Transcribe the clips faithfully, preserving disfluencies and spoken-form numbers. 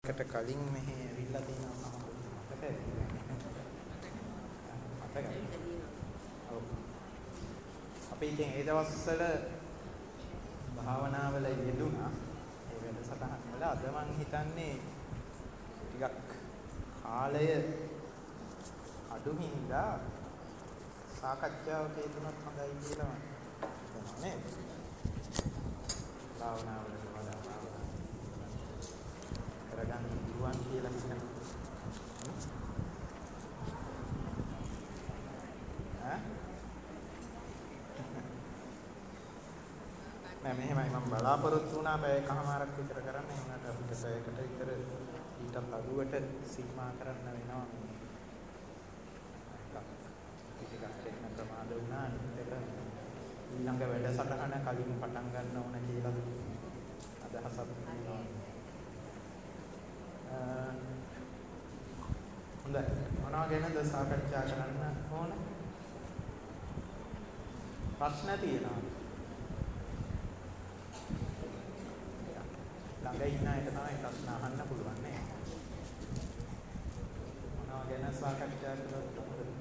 එකට කලින් මෙහි ඇවිල්ලා තියෙනවා මතකද? මතකයි. ඔව්. අපි ඉතින් ඒ දවස්වල භාවනාවල යෙදුණා. ඒ වැඩසටහන් වල අද මං හිතන්නේ ටිකක් කාලය අඩු හින්දා සාකච්ඡාවක යෙදුනත් හොඳයි කියලා මම හිතනවා නේද? භාවනාවල වඩා භාවනාව කරගන්න පුළුවන් කියලා හිතනවා. ඈ? නෑ මෙහෙමයි මම බලාපොරොත්තු වුණා පැය කමාරක් විතර කරන්න. ඒකට අපිට පැයකට විතර ඊටත් අඩුවට සීමා කරන්න වෙනවා. ටිකක් දෙන්න ප්‍රමාද වුණා. අනිත් එක ඊළඟ වැඩසටහන කලින් පටන් ගන්න ඕන කියලා අදහසක් තියෙනවා. හොඳයි. මොනවා ගැනද සාකච්ඡා කරන්න ඕන? ප්‍රශ්න තියෙනවා. ළඟ ඉන්න අයට තමයි ප්‍රශ්න අහන්න පුළුවන් නේ. මොනවා ගැන සාකච්ඡා කරන්නද?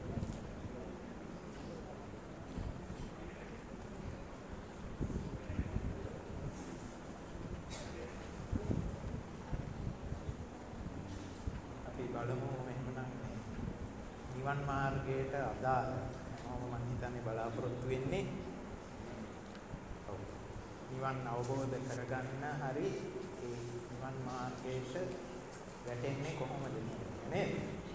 නිවන් මාර්ගයට අදාළ මම මම හිතන්නේ බලාපොරොත්තු වෙන්නේ ඔව් නිවන් අවබෝධ කරගන්න හරි ඒ නිවන් මාර්ගයට වැටෙන්නේ කොහොමද නේද?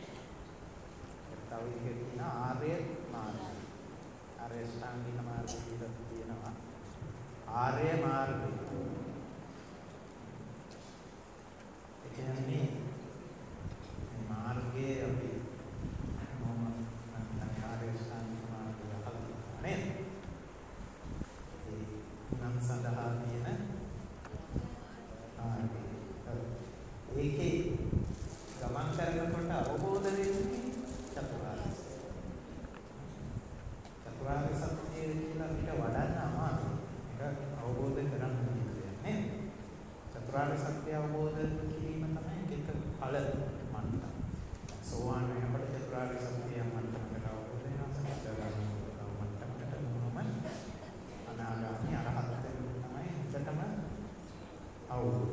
තව ඉතින් ආර්ය මාර්ගය ආර්ය ශ්‍රාන්තික මාර්ගය කියලා තියෙනවා. ආර්ය මාර්ගය ඒ කියන්නේ මාර්ගයේ අපි සඳහා තියෙන ආර්ය ඒකේ ගමන් කරනකොට අවබෝධ වෙන්නේ චතුරාර්ය සත්‍ය. චතුරාර්ය සත්‍ය කියලා අපිට වඩන්න අමාරුයි. ඒක අවබෝධ කරගන්න ඕනේ. චතුරාර්ය සත්‍ය අවබෝධ කිරීම තමයි එක ඵල මට්ටම. සෝවාන් වෙනකොට චතුරාර්ය සත්‍ය මට්ටමකට අවබෝධ වෙනවා. සත්‍යගාමී මට්ටමකට මොනම අනාගාමී අරහත් තමයි අවබෝධ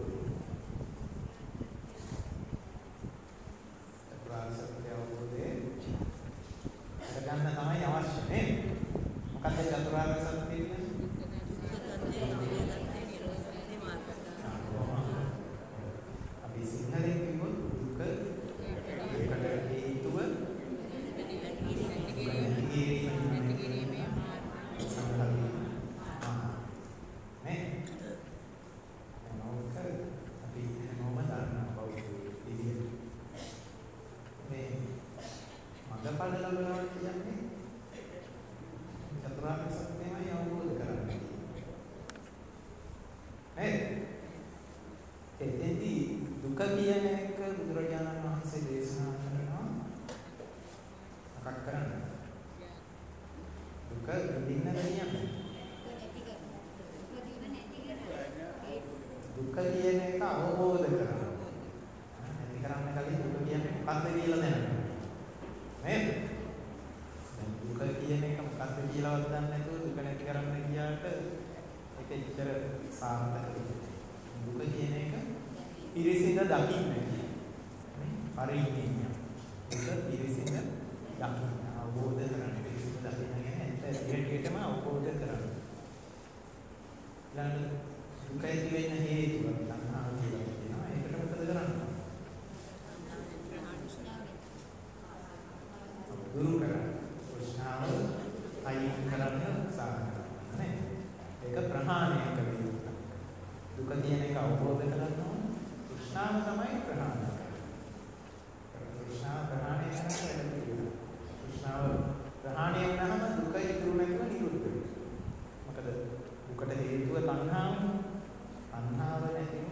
චතුරාර්ය සත්‍ය අවබෝධයේ කරගන්න තමයි අවශ්‍ය නේ. මොකක්ද චතුරාර්ය සත්‍ය කියන්නේ? අපි සිංහලෙන් කිව්වොත් දුක ඒකට හේතුව තණ්හාව නැති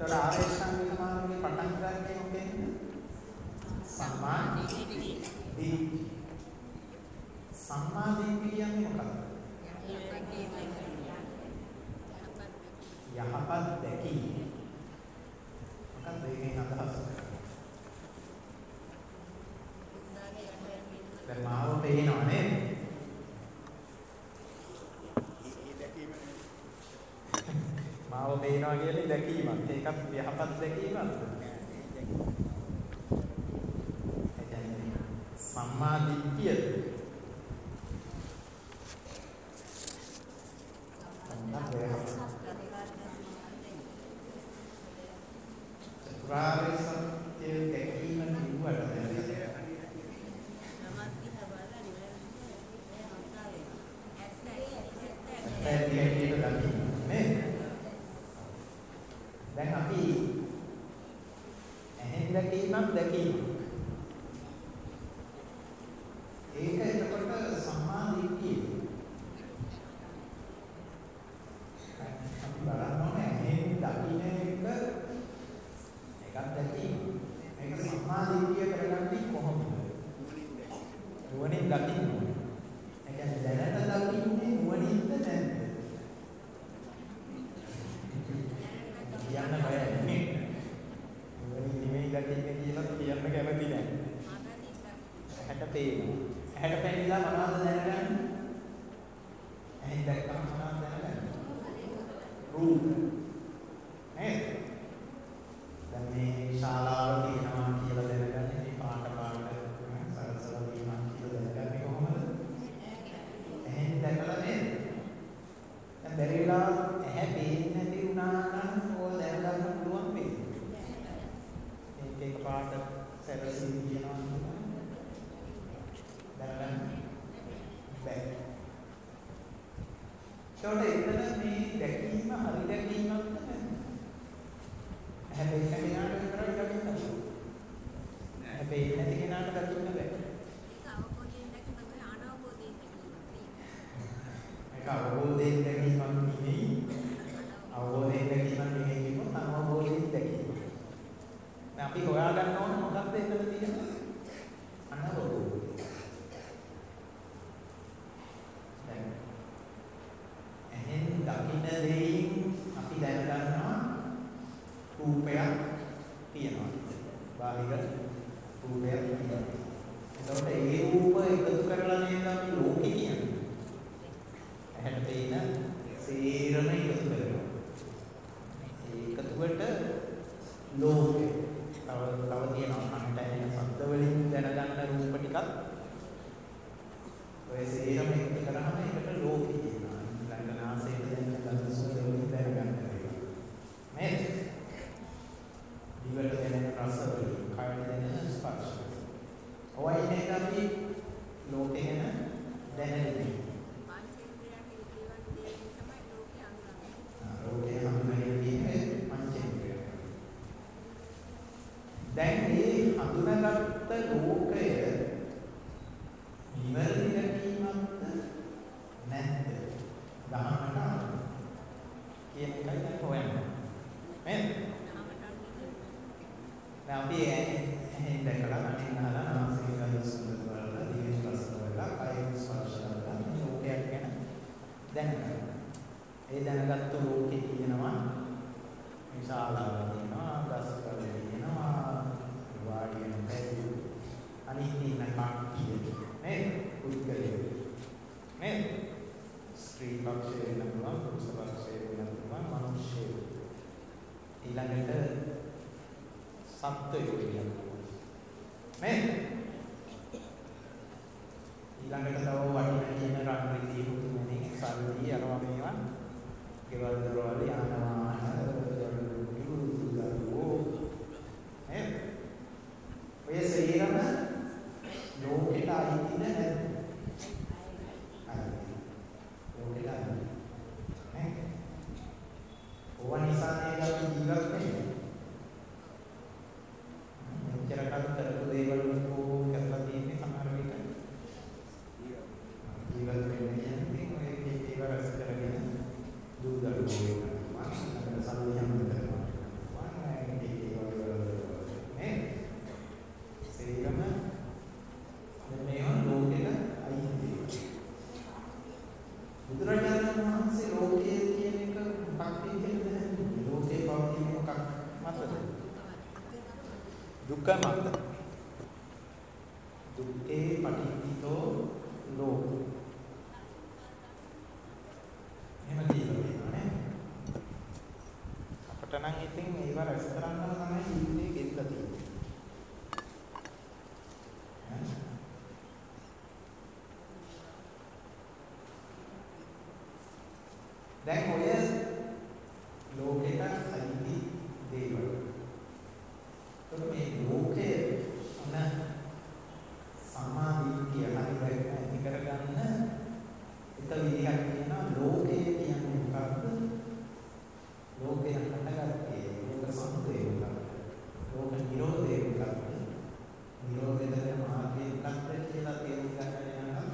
ඒකට ආරේෂ්ඨාංගික මාර්ගයේ පටන් ගන්නේ මොකෙන්ද? සම්මා දිට්ඨි. සම්මා දිට්ඨිය කියන්නේ මොකක්ද? යහපත් දැකීම. මොකක්ද ඒකෙන් අදහස් කරන්නේ? දැන් මාව පේනවා නේද? මාව පේනවා කියන්නේ දැකීමක්. ඒකත් යහපත් දැකීමක්. ඒ කියන්නේ සම්මා දිට්ඨිය. චතුරාර්ය සත්‍ය දැකීම නිවුවට දැන් අපි එහෙන් දැකීමක් දැකීමක් ඒක එතකොට සම්මා දිට්ඨිය. අපි බලන්න ඕනේ එහෙන් දකින්න එක එකක් දැකීම. මේක සම්මා දිට්ඨිය කරගන්නේ කොහොමද? නුවණින් දකින්න ඕනේ. ඒ කියන්නේ දැනට දකින්නේ නුවණින්ද නැද්ද? කියන්න බයයි. නුවණින් නෙමෙයි දකින්නේ කියලා කියන්න කැමති නැහැ. ඇහැට පේනවා. ඇහැට පෙන්නලා මොනවද දැනගන්නේ? ඇහෙන් දැක්කම මොනවද දැනගන්නේ? රූප. නේද? දැන් මේ ශාලාව තියෙනවා කියලා දැනගන්නේ මේ පාට පාට සරසල වීමක් කියලා දැනගන්නේ කොහොමද? ඇහෙන් දැකලා නේද? දැන් බැරි වෙලා ඇහැ පේන්නේ නැති වුණා නම් ඕක දැනගන්න පුළුවන් වෙයි. මේක එක පාට සැරසී කියනවා නේද? දැනගන්න බැහැ. ඒකට එතන මේ දැකීම හරි දැකීමක්ද නැද්ද? හැබැයි කෙනාට විතරයි දකින්න බෑ. හැබැයි නැති කෙනාට දකින්න බෑ. ඒක අවබෝධයෙන් දැකීමක් අනවබෝධයෙන් දැකීමක්. ඒක අවබෝධයෙන් දැකීමක් නෙවෙයි. අවබෝධයෙන් දැකීමක් නෙවෙයි කියනොත් අනවබෝධයෙන් දැකීම. දැන් අපි හොයාගන්න ඕන මොකක්ද එතන තියෙන්නේ? අනවබෝධය. දැන් එහෙන් දකින්න දෙයින් අපි දැනගන්නවා රූපයක් තියෙනවා. බාහිර රූපයක් තියෙනවා. එතකොට ඒ රූප එකතු කරලා නේද අපි ලෝකේ කියන්නේ. ඇහැට පේන සේරම එකතු කරනවා. ඒ එකතුවට ලෝකේ. තව තව තියෙනවා කනට ඇහෙන ශබ්ද වලින් දැනගන්න රූප ටිකක්. ඔය සේරම එකතු කරාම ඒකට ලෝකේ කියනවා. ඊළඟ නාසයෙන් දැනෙන ගඳ සුවඳ වලින් දැනගන්න බැහැ. නේද? දිවට දැනෙන රස වලින්, කයට දැනෙන ස්පර්ශ. ඔයයි නේද අපි ලෝකේ ගැන දැනෙන්නේ. පංචේන්ද්‍රයන්ගේ ජීවන දේ තමයි ලෝකේ අංගය. ආ ලෝකේ හඳුනගන්නේ පංචේන්ද්‍රය. දැන් මේ හඳුනාගත්ත ලෝකය නිවැරදි දැකීමක්ද නැද්ද? දහමට කියන එකයි දැන් හොයන්නේ. නේද? දැන් අපි එහෙන් දැකලා කණින් අහලා නාසයෙන් ගඳ සුවඳ බලලා දිවෙන් රස බලලා කයෙන් ස්පර්ශ කරලා මේ ලෝකයක් ගැන දැනගන්න. ඒ දැනගත්තු ලෝකේ තියෙනවා මේ ශාලාව තියෙනවා, ගස්කල තියෙනවා, වාඩි වෙන බැරි අනිත් ඉන්න කට්ටිය නේද? පුද්ගලයෝ නේද? ස්ත්‍රී පක්ෂය වෙන පුළුවන්, පුරුෂ පක්ෂය වෙන පුළුවන්, මනුෂ්‍යයෝ. ඊළඟට සත්ත්වයෝ කියනවා. නේද? ඊළඟට තව වටින කියන රන් රිදී මුතුමනේ සල්ලි යනවා මේවා. ගෙවල් දොරවල් යාන වාහන නේද? ඔය සේරම ලෝකෙට අයිති නැද්ද? ලෝකෙට අයිති. නේද? ඕවා නිසා නේද අපි ජීවත් වෙන්නේ? මෙච්චර කල් කරපු දේවල් කෝ කරලා තියෙන්නේ සමහර විට ජීවත් වෙන්නේ කියන්නේ ඔය කීකේ වරස් කරගෙන දුදරු වෙනවා. අන්න සල්ලි හම්බ කරනවා. මත. දුක්ඛේ පටිච්චිතෝ ලෝකෝ. එහෙම කියලා තියෙනවානේ. අපට නම් ඉතින් ඒව රැස් කරන්නම තමයි ජීවිතේ ගෙවිලා තියෙන්නේ. දැන් ඔය ලෝකෙට අයිති දේවල්. તો මේ ලෝකයේ අන සමාධිය හරියට ඇති කරගන්න එක විදිහක් කියනවා ලෝකය කියන්නේ මොකක්ද? ලෝකය හටගත්තේ ලෝක සමුදය මොකක්ද? ලෝක නිරෝධය මොකක්ද? නිරෝධයේ මාර්ගය මොකක්ද කියලා තේරුම් ගන්න යනවා.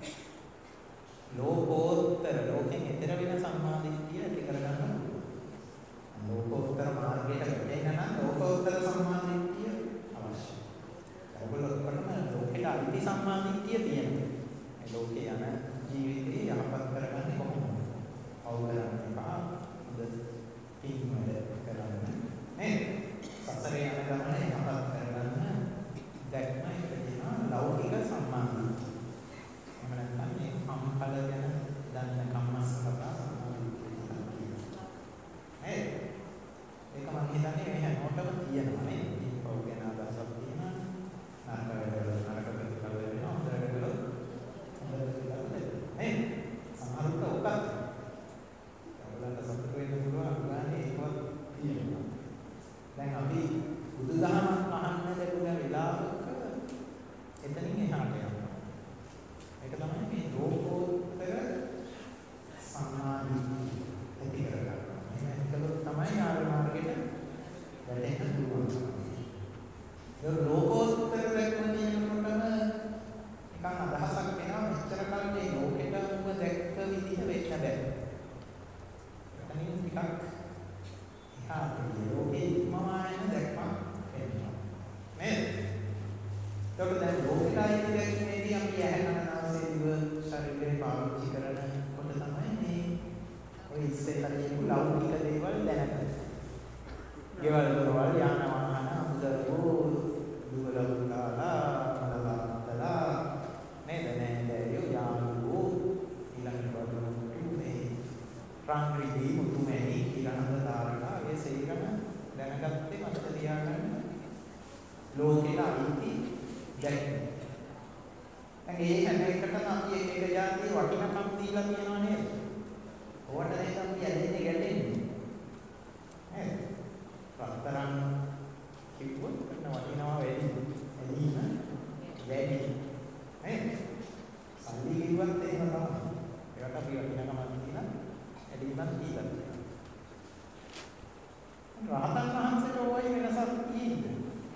ලෝකෝත්තර ලෝකෙන් ඈතර වෙන සම්මාදිට්ඨිය ඇති කරගන්න පුළුවන්. ලෝකෝත්තර මාර්ගයට වැටෙන්න නම් ලෝකෝත්තර සම්මාදිට්ඨිය අවශ්‍යයි. ඒගොල්ලෝ කරන ලෝකෙට අයිති සම්මාදිට්ඨිය තියෙනවා. මේ ලෝකේ යන ජීවිතේ යහපත් කරගන්නේ කොහොමද? අවබෝධයෙන් එපා. හොඳ පින්වල කරන්න. මේ සතරේ යන ගමන යහපත් කරගන්න දැක්මයි කියනවා ලෞකික සම්මාදිට්ඨිය. එහෙම නැත්නම් මේ කම්පල ගැන දන්න කම්මස්සකතා සම්මාදිට්ඨිය කියනවා. නේද? ඒක මම හිතන්නේ මේ හැමෝටම තියෙනවා නේද? පොල් ගැන අදහසක් තියෙනවා. නරක වැඩවල නරක ප්‍රතිඵල වෙනවා. හොඳ වැඩවල හොඳ ප්‍රතිඵල වෙනවා. නේද? සමහරුන්ට උකත්. ඒගොල්ලන්ට සතුට වෙන්න පුළුවන් අනුගානේ ඒකවත් තියෙනවා. දැන් අපි බුදුදහමක් අහන්න ලැබුණ වෙලාවක එතනින් එහාට යනවා. ඒක තමයි මේ ලෝකෝත්තර සම්මාදිට්ඨිය ඇති කරගන්න. එහෙනම් තමයි ආර්ය මාර්ගයට වැටෙන්න පුළුවන්. ඒ ලෝකෝත්තර දැක්ම කියනකොටම නිකන් අදහසක් වෙනවා මෙච්චර කල් මේ ලෝකෙට උඹ දැක්ක විදිහ වෙන්න බෑ. එතනින් ටිකක් එහාට ලෝකේ ඉක්මවාගෙන දැක්මක් වෙනවා. නේද? ඒකට දැන් ලෝකෙටයි දැක්මේදී අපි ඇහැ කන නාසය දිව ශරීරේ පාවිච්චි කරනකොට තමයි මේ ඔය ඉස්සෙල්ලා කියපු ලෞකික දේවල් දැනගන්න. ගෙවල් දොරවල් යාන වාහන අමුදරුවෝ දුවල උදාලා මලලාතලා නේද නේද යාළුවෝ ඊළඟට වරුණු මේ රාන්රිදී මුතුමැණි ඊළඟට තාරකා ඒ සේරම දැනගත්තේ මතක තියාගන්න ලෝකෙට අයිති දැක්ම. දැන් ඒ හැම එකටම අපි එක එක જાතිය වටිනකම් දීලා තියෙනවා නේද? ඕවට නේද අපි ඇදෙන්නේ ගැටෙන්නේ. නේද? රත්තරන් කිව්වොත් කරන වටිනවා වැඩි. ඇදීම වැඩි. නේද? සල්ලි කිව්වත් එහෙම තමයි. ඒකට අපි වටිනකමක් දීලා ඇදීමක් දීලා තියෙනවා. රහතන් වහන්සේට ওই වෙනසක් තියෙන්නේ.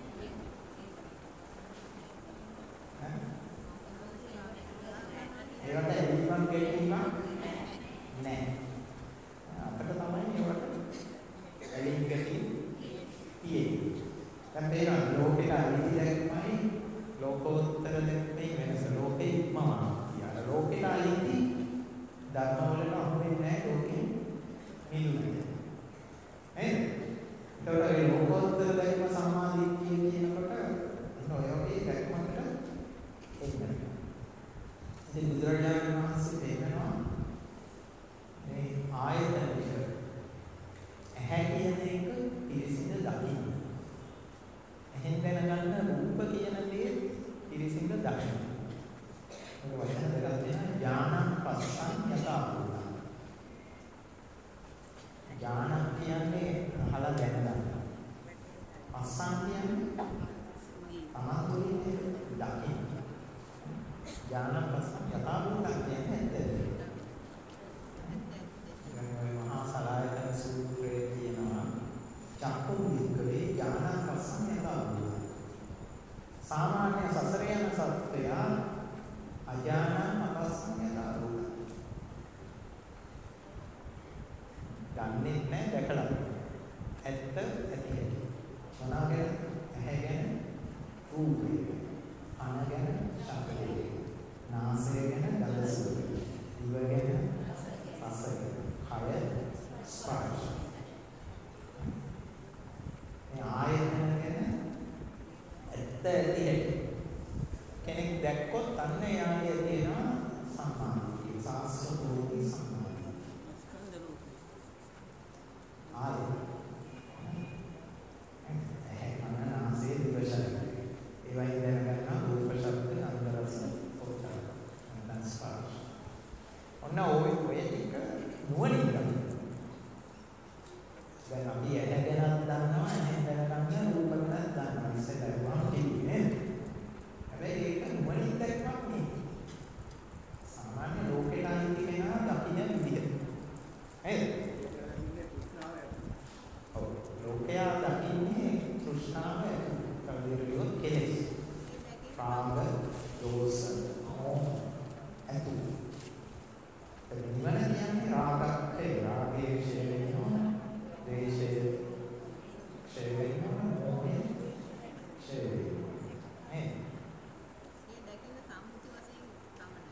ඒකට ඇදීමක් ගැටීමක් නැහැ. අපිට තමයි ඒවට ඇලීම් ගැටීම් තියෙන්නේ. දැන් මේක ලෝකෙට අයිති දැක්මයි ලෝකෝත්තර දැක්මේ වෙනස. ලෝකේ ඉක්මවා කියන ලෝකෙට අයිති ධර්මවලට අහු වෙන්නේ නැහැ ලෝකෙ මිදුනේ. නේද? ඒතකොට ඒ ලෝකෝත්තර දැක්ම සම්මාදිට්ඨිය කියනකොට ඔන්න ඔය වගේ දැක්මකට එන්න. ඉතින් බුදුරජාණන් වහන්සේ පෙන්නනවා මේ ආයතන විතර ඇහැ කියන එක පිරිසිදු දකින්න. එහෙන් දැනගන්න රූප කියන දේ පිරිසිදු දකින්න. ඒක වචන දෙකක් තියෙනවා ඥානං පස්සං යථාභූතං. ඥාන කියන්නේ අහලා දැනගන්න. පස්සං කියන්නේ තමතුලින් දකින්න. ඥාන පස්සං යථාභූතං කියන්නේ ඇත්ත. දැක්කොත් අන්න එයාගේ තියෙන සම්මාදිය සාස්ත්‍රෝති සම්මාදිය. ආයි. එහෙනම් ආසේ දිවශාලයි. ඒ වගේ දැනගන්න රූප ශබ්ද අන්තරස පොතක්. අන්න ස්පර්ශ. ඔන්න ඔය ඔය ටික නුවණින් ගන්න. දැන් අපි ඇහැගෙනත් දන්නවා ඇහෙන් දැනගන්න රූප ගැනත් දන්නවා ඉස්සෙල්ලා වහම කිව්වේ නේද? හැබැයි ඒක නුවණින් දැක්කම නෙවෙයි. සාමාන්‍ය ලෝකේට අයිති කෙනා දකින්න විදිහ. නේද? ඔව් ලෝකයා දකින්නේ තෘෂ්ණාව කවදිරියොත් කෙලෙස්. රාග, දෝෂ, මෝහ ඇතු. ඒ නිවන කියන්නේ රාගක්ඛේ රාගයේ ක්ෂය වෙනවා. දේශයේ ක්ෂය වෙනවා. මොහේ ක්ෂය වෙනවා. නේ? ඒ දැකින සම්මුති වශයෙන් තමයි.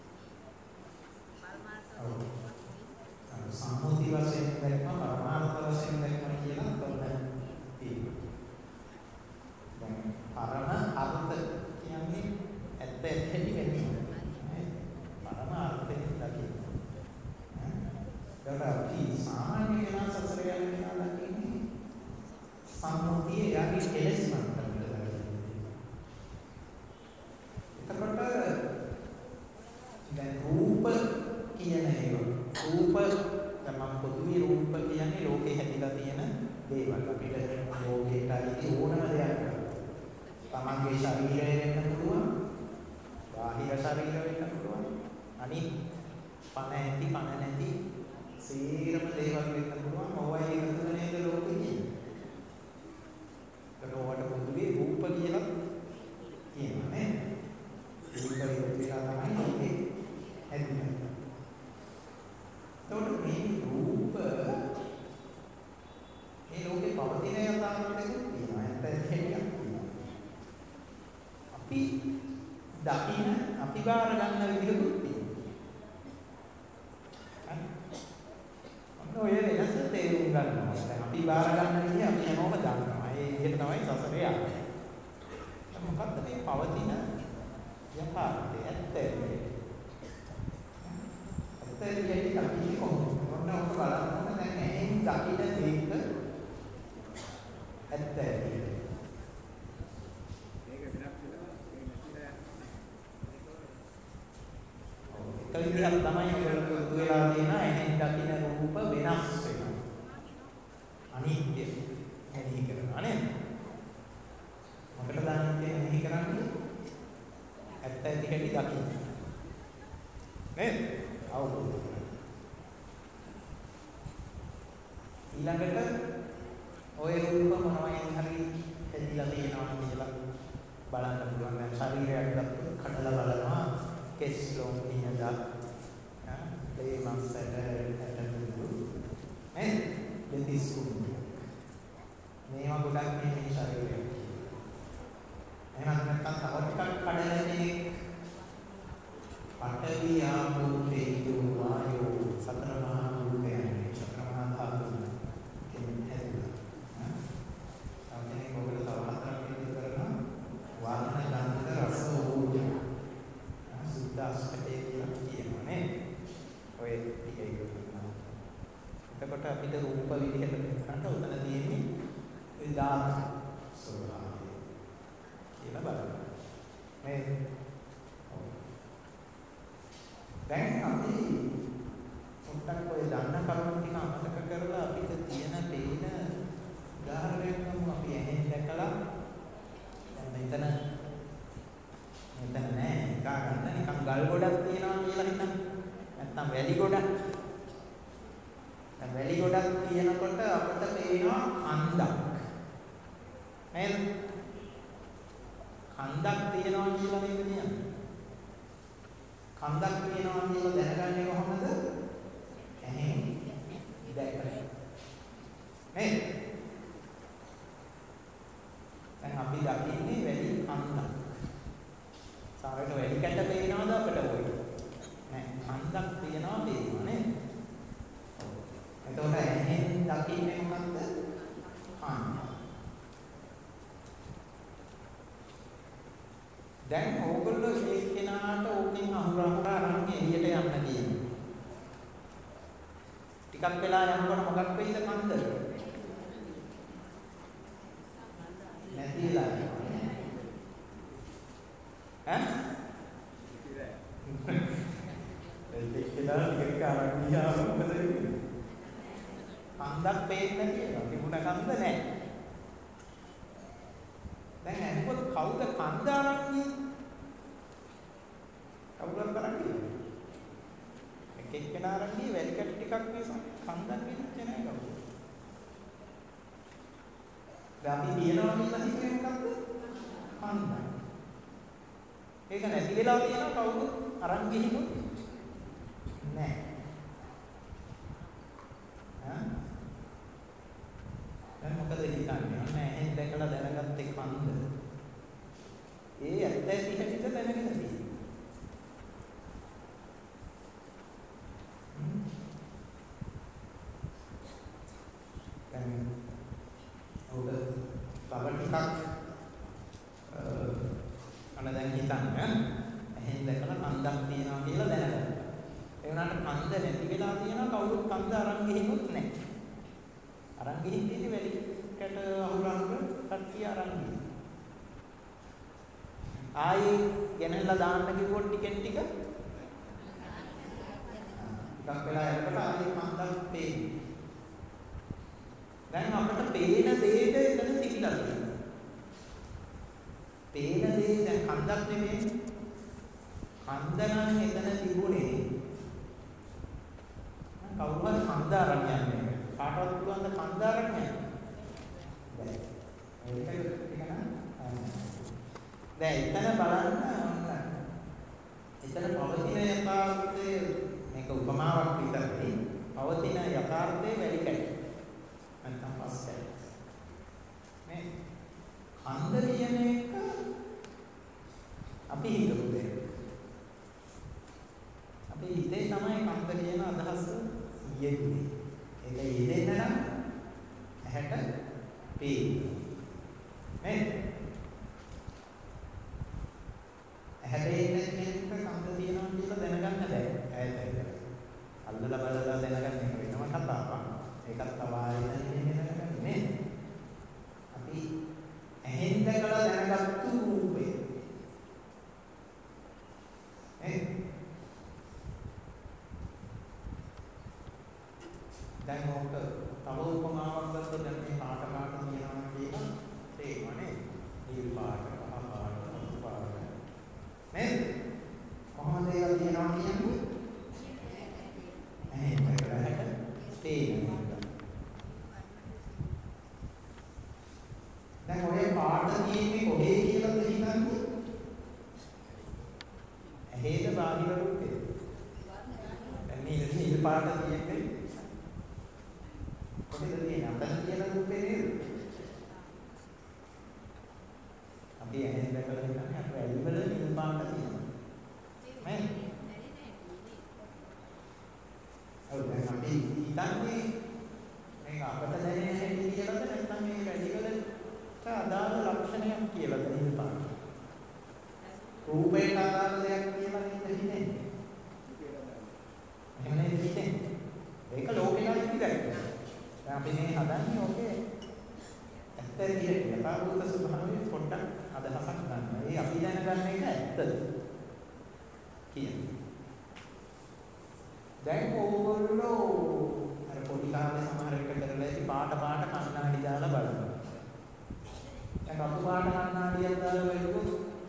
පරමාර්ථ සම්මුති වශයෙන් දැක්ම පරමාර්ථ වශයෙන් දැක්ම කියලා තොරණ තියෙනවා. දැන් පරම අර්ථ කියන්නේ ඇත්ත ඇත්තටි වෙන්නේ. පරමාර්ථයෙන් දකින්න. ඈ අපි සාමාන්‍ය කෙනා සසර යන කෙනා දකින්නේ සම්මුතිය යටි කෙලෙස් මට්ටමට දකින්නේ. එතකොට දැන් රූප කියන ඒවා රූප තමයි පොදුවේ රූප කියන්නේ ලෝකේ හැදිලා තියෙන දේවල්. අපිට ලෝකේට අයිති ඕනම දෙයක්. තමන්ගේ ශරීරය වෙන්න පුළුවන්. බාහිර ශරීරය වෙන්න පුළුවන්. අනිත් පණ ඇති පණ නැති සීරම දේවල් වෙන්න පුළුවන්. මොවයි එකතු නේද ලෝකෙ කියන්නේ. ඒක ඔයාලට පොදුවේ රූප කියලා කියනවා නේද? රූප කියලා තමයි ලෝකේ හැදිලා. එතකොට මේ රූප මේ ලෝකේ පවතින යථාර්ථයක් තියෙනවා. ඇත්ත ඇත්තටියක් තියෙනවා. අපි දකින්න අපි බාර ගන්න විදිහකුත් තියෙනවා. අන්න ඔය වෙනස තේරුම් ගන්නවා. දැන් අපි බාර ගන්න විදිහ අපි හැමෝම දන්නවා. ඒ විදිහට තමයි සසරේ යන්නේ. මොකද්ද මේ පවතින යථාර්ථය? ඇත්ත ඇත්තේ. ඇත්තට අපි කොහොමද ඔන්න ඔක බලන්න දැන් ඇහෙන් දකින්න දෙයක ඇත්ත ඇති මේක වෙනස් වෙනවා ඒක නැතිලා ඒක විදිහක් තමයි ඔයගොල්ලෝ පුරුදු වෙලා තියෙන ඇහෙන් දකින්න රූප වෙනස් වෙනවා අනිත්‍ය එහි කරනවා නේද මොකටද අනිත්‍ය එහි කරන්නේ ඇත්ත ඇති හැටි දකින්න නේද අවබෝධ ඊළඟට ඔය රූප මොනවයින් හරි හැදිලා තියෙනවා කියලා බලන්න පුළුවන්. දැන් ශරීරයක් ගත්තොත් කඩලා බලනවා කෙස් ලොම් නියදත් ඒ මාංශයට ඇටලු නේ දෙතිස් කුණු මේවා ගොඩක් මේ ශරීරය. එහෙනම් නැත්නම් තව ටිකක් කඩලා තියෙන්නේ පඨවි ආපෝ තේජෝ වායෝ සතර මහා භූතයන් සතර මහා ධාතු කියන හැදෙනවා. සාමාන්‍යයෙන් ඔබට තව හතරක් විදිහට කරනවා වාහන ගන්ධ රස ඕජා. සුද්ධ අෂ්ටකය කියලා කියනවා නේ. ඔය ටිකේ කරනවා. එතකොට අපිට රූප විදිහට ගන්න උතන තියෙන්නේ ඒ ධාතු ස්වභාවය කියලා බලන්න. මේ දැන් අපි පොඩ්ඩක් ඔය දන්න කරුණු ටික අමතක කරලා අපිට තියෙන පේන උදාහරණයක් ගමු. අපි ඇහෙන් දැකලා දැන් මෙතන මෙතන නෑ එකා ගන්න නිකන් ගල් ගොඩක් තියෙනවා කියලා හිතන්න. නැත්තම් වැලි ගොඩක්. දැන් වැලි ගොඩක් තියෙනකොට අපිට පේනවා කන්දක්. නේද? කන්දක් තියෙනවා කියලා නේද කියන්නේ? කන්දක් තියෙනවා කියලා දැනගන්නේ කොහොමද? ඇහෙන් දැකලා. නේද? දැන් අපි දකින්නේ වැලි කන්දක්. සාරේට වැලි කැට පේනවද අපිට ඔය? නෑ කන්දක් තියෙනවා පේනවා නේද? එතකොට ඇහෙන් දකින්නේ මොකක්ද? කන්ද. දැන් ඕගොල්ලෝ එක්කෙනාට ඕකෙන් අහුර අහුර අරන් එළියට යන්න කියනවා. ටිකක් වෙලා යනකොට මොකක් වෙයිද කන්ද? නැතිලා යනවා. ඈ? එක්කෙනා ටිකක් අරන් ගියාම මොකද වෙන්නේ? කන්දක් පේන්නේ කියලා. තිබුණ කන්ද නැහැ. දැන් අනිත් කවුද කන්ද අරන් ගියේ? කවුරුත් අරන් ගියේ? එක එක්කෙනා අරන් ගියේ වැලි කැට ටිකක් නිසා කන්දක් ගෙනිච්චේ නැහැ කවුද? දැන් අපි තියනවා කියලා හිතන්නේ මොකද්ද? කන්ද. ඒක නැති වෙලා තියෙනවා කවුද අරන් ගිහිනුත් නැහැ. හා? දැන් මොකද හිතන්නේ? අන්න එහෙන් දැකලා දැනගත්තේ කන්ද. ඒ ඇත්ත ඇති හැටිද දැනගෙන තියෙන්නේ. දැන් ඔබ තව ටිකක් අන්න දැන් හිතන්න එහෙන් දැකලා කන්දක් තියෙනවා කියලා දැනගන්න. ඒ වුණාට කන්ද නැති වෙලා තියෙනවා කවුරුත් කන්ද අරන් ගිහිනුත් නැහැ. අරන් ගිහින් තියෙන්නේ වැලි කැට අහුරන්න කට්ටිය අරන් ගිහින්. ආයේ ගෙනල්ලා දාන්න කිව්වොත් ටිකෙන් ටික ටිකක් වෙලා යනකොට ආයේ කන්දක් පේන්නේ. දැන් අපිට පේන දේද එතන තිබිලා තියෙනවා. පේන දේ දැන් කන්දක් නෙමෙයි. කන්ද නම් එතන තිබුණේ. කවුරු හරි කන්ද අරන් යන්නේ. කාටවත් පුළුවන් ද කන්ද අරන් යන්න? බැහැ. ඒක ටික නම් දැන් එතන බලන්න ඔන්න. එතන පවතින යථාර්ථයේ මේක උපමාවක් විතරයි. පවතින යථාර්ථයේ වැලි කැටි. නැත්නම් පස්සේ. මේ කන්ද කියන එක අපි හිතමු දෙයක්. අපි හිතේ තමයි කන්ද කියන අදහස යෙදුනේ. ඒක යෙදෙන්න නම් ඇහැට පේන්නේ. නේද? ඇහැට එන්නේ කෙනෙක්ට කන්ද තියෙනවා කියලා දැනගන්න බෑ. ඇයට. අල්ලලා බලලා දැනගන්න එක වෙනම කතාවක්. ඒකත් තවාරින් ඉන්නේ දැනගන්න නේද? අපි ඇහෙන් දැකලා දැනගත්තු රූපේ. නේද? දැන් ඔක තව උපමාවක් ගත්තොත් දැන් මේ පාට පාට කියනවා කියලා තේරෙන්නේ නිල් පාට, කහ පාට, රතු පාට. නේද? කොහොමද ඒක කියනවා කියන්නේ? ඇහෙන් දැකලා හැට තේරෙනවා. දැන් ඔය පාට කියන්නේ කොහේ කියලාද හිතන්නේ? ඇහෙද බාහිර රූපේ? දැන් මේ නිල් පාට කියන්නේ කොහෙද තියෙන්නේ? අතන තියෙන රූපේ නේද? අපි ඇහෙන් දැකලා හිතන්නේ අපේ ඇලිවල නිල් පාට තියෙනවා. නේද? ඔව් දැන් අපි හිතන්නේ මේක අපට දැනෙන හැටි කියලාද නැත්නම් මේ ඇලිවලට අදාළ ලක්ෂණයක් කියලාද නිල් පාට? රූපේට අදාළ දෙයක් කියලා නේද හිතන්නේ? එහෙම නේද හිතන්නේ? ඒක ලෝකෙලා ඉතිරයි. දැන් අපි මේ හදන්නේ ඔකේ ඇත්ත විදිහට යථාභූත ස්වභාවය පොඩ්ඩක් අදහසක් ගන්න. ඒ අපි දැනගන්න එක ඇත්තද කියන්නේ. දැන් ඕගොල්ලෝ අර පොඩි කාලේ සමහර එක කරලා ඉති පාට පාට කණ්ණාඩි දාලා බලනවා. දැන් රතු පාට කණ්ණාඩියක් දාලා බලුවොත්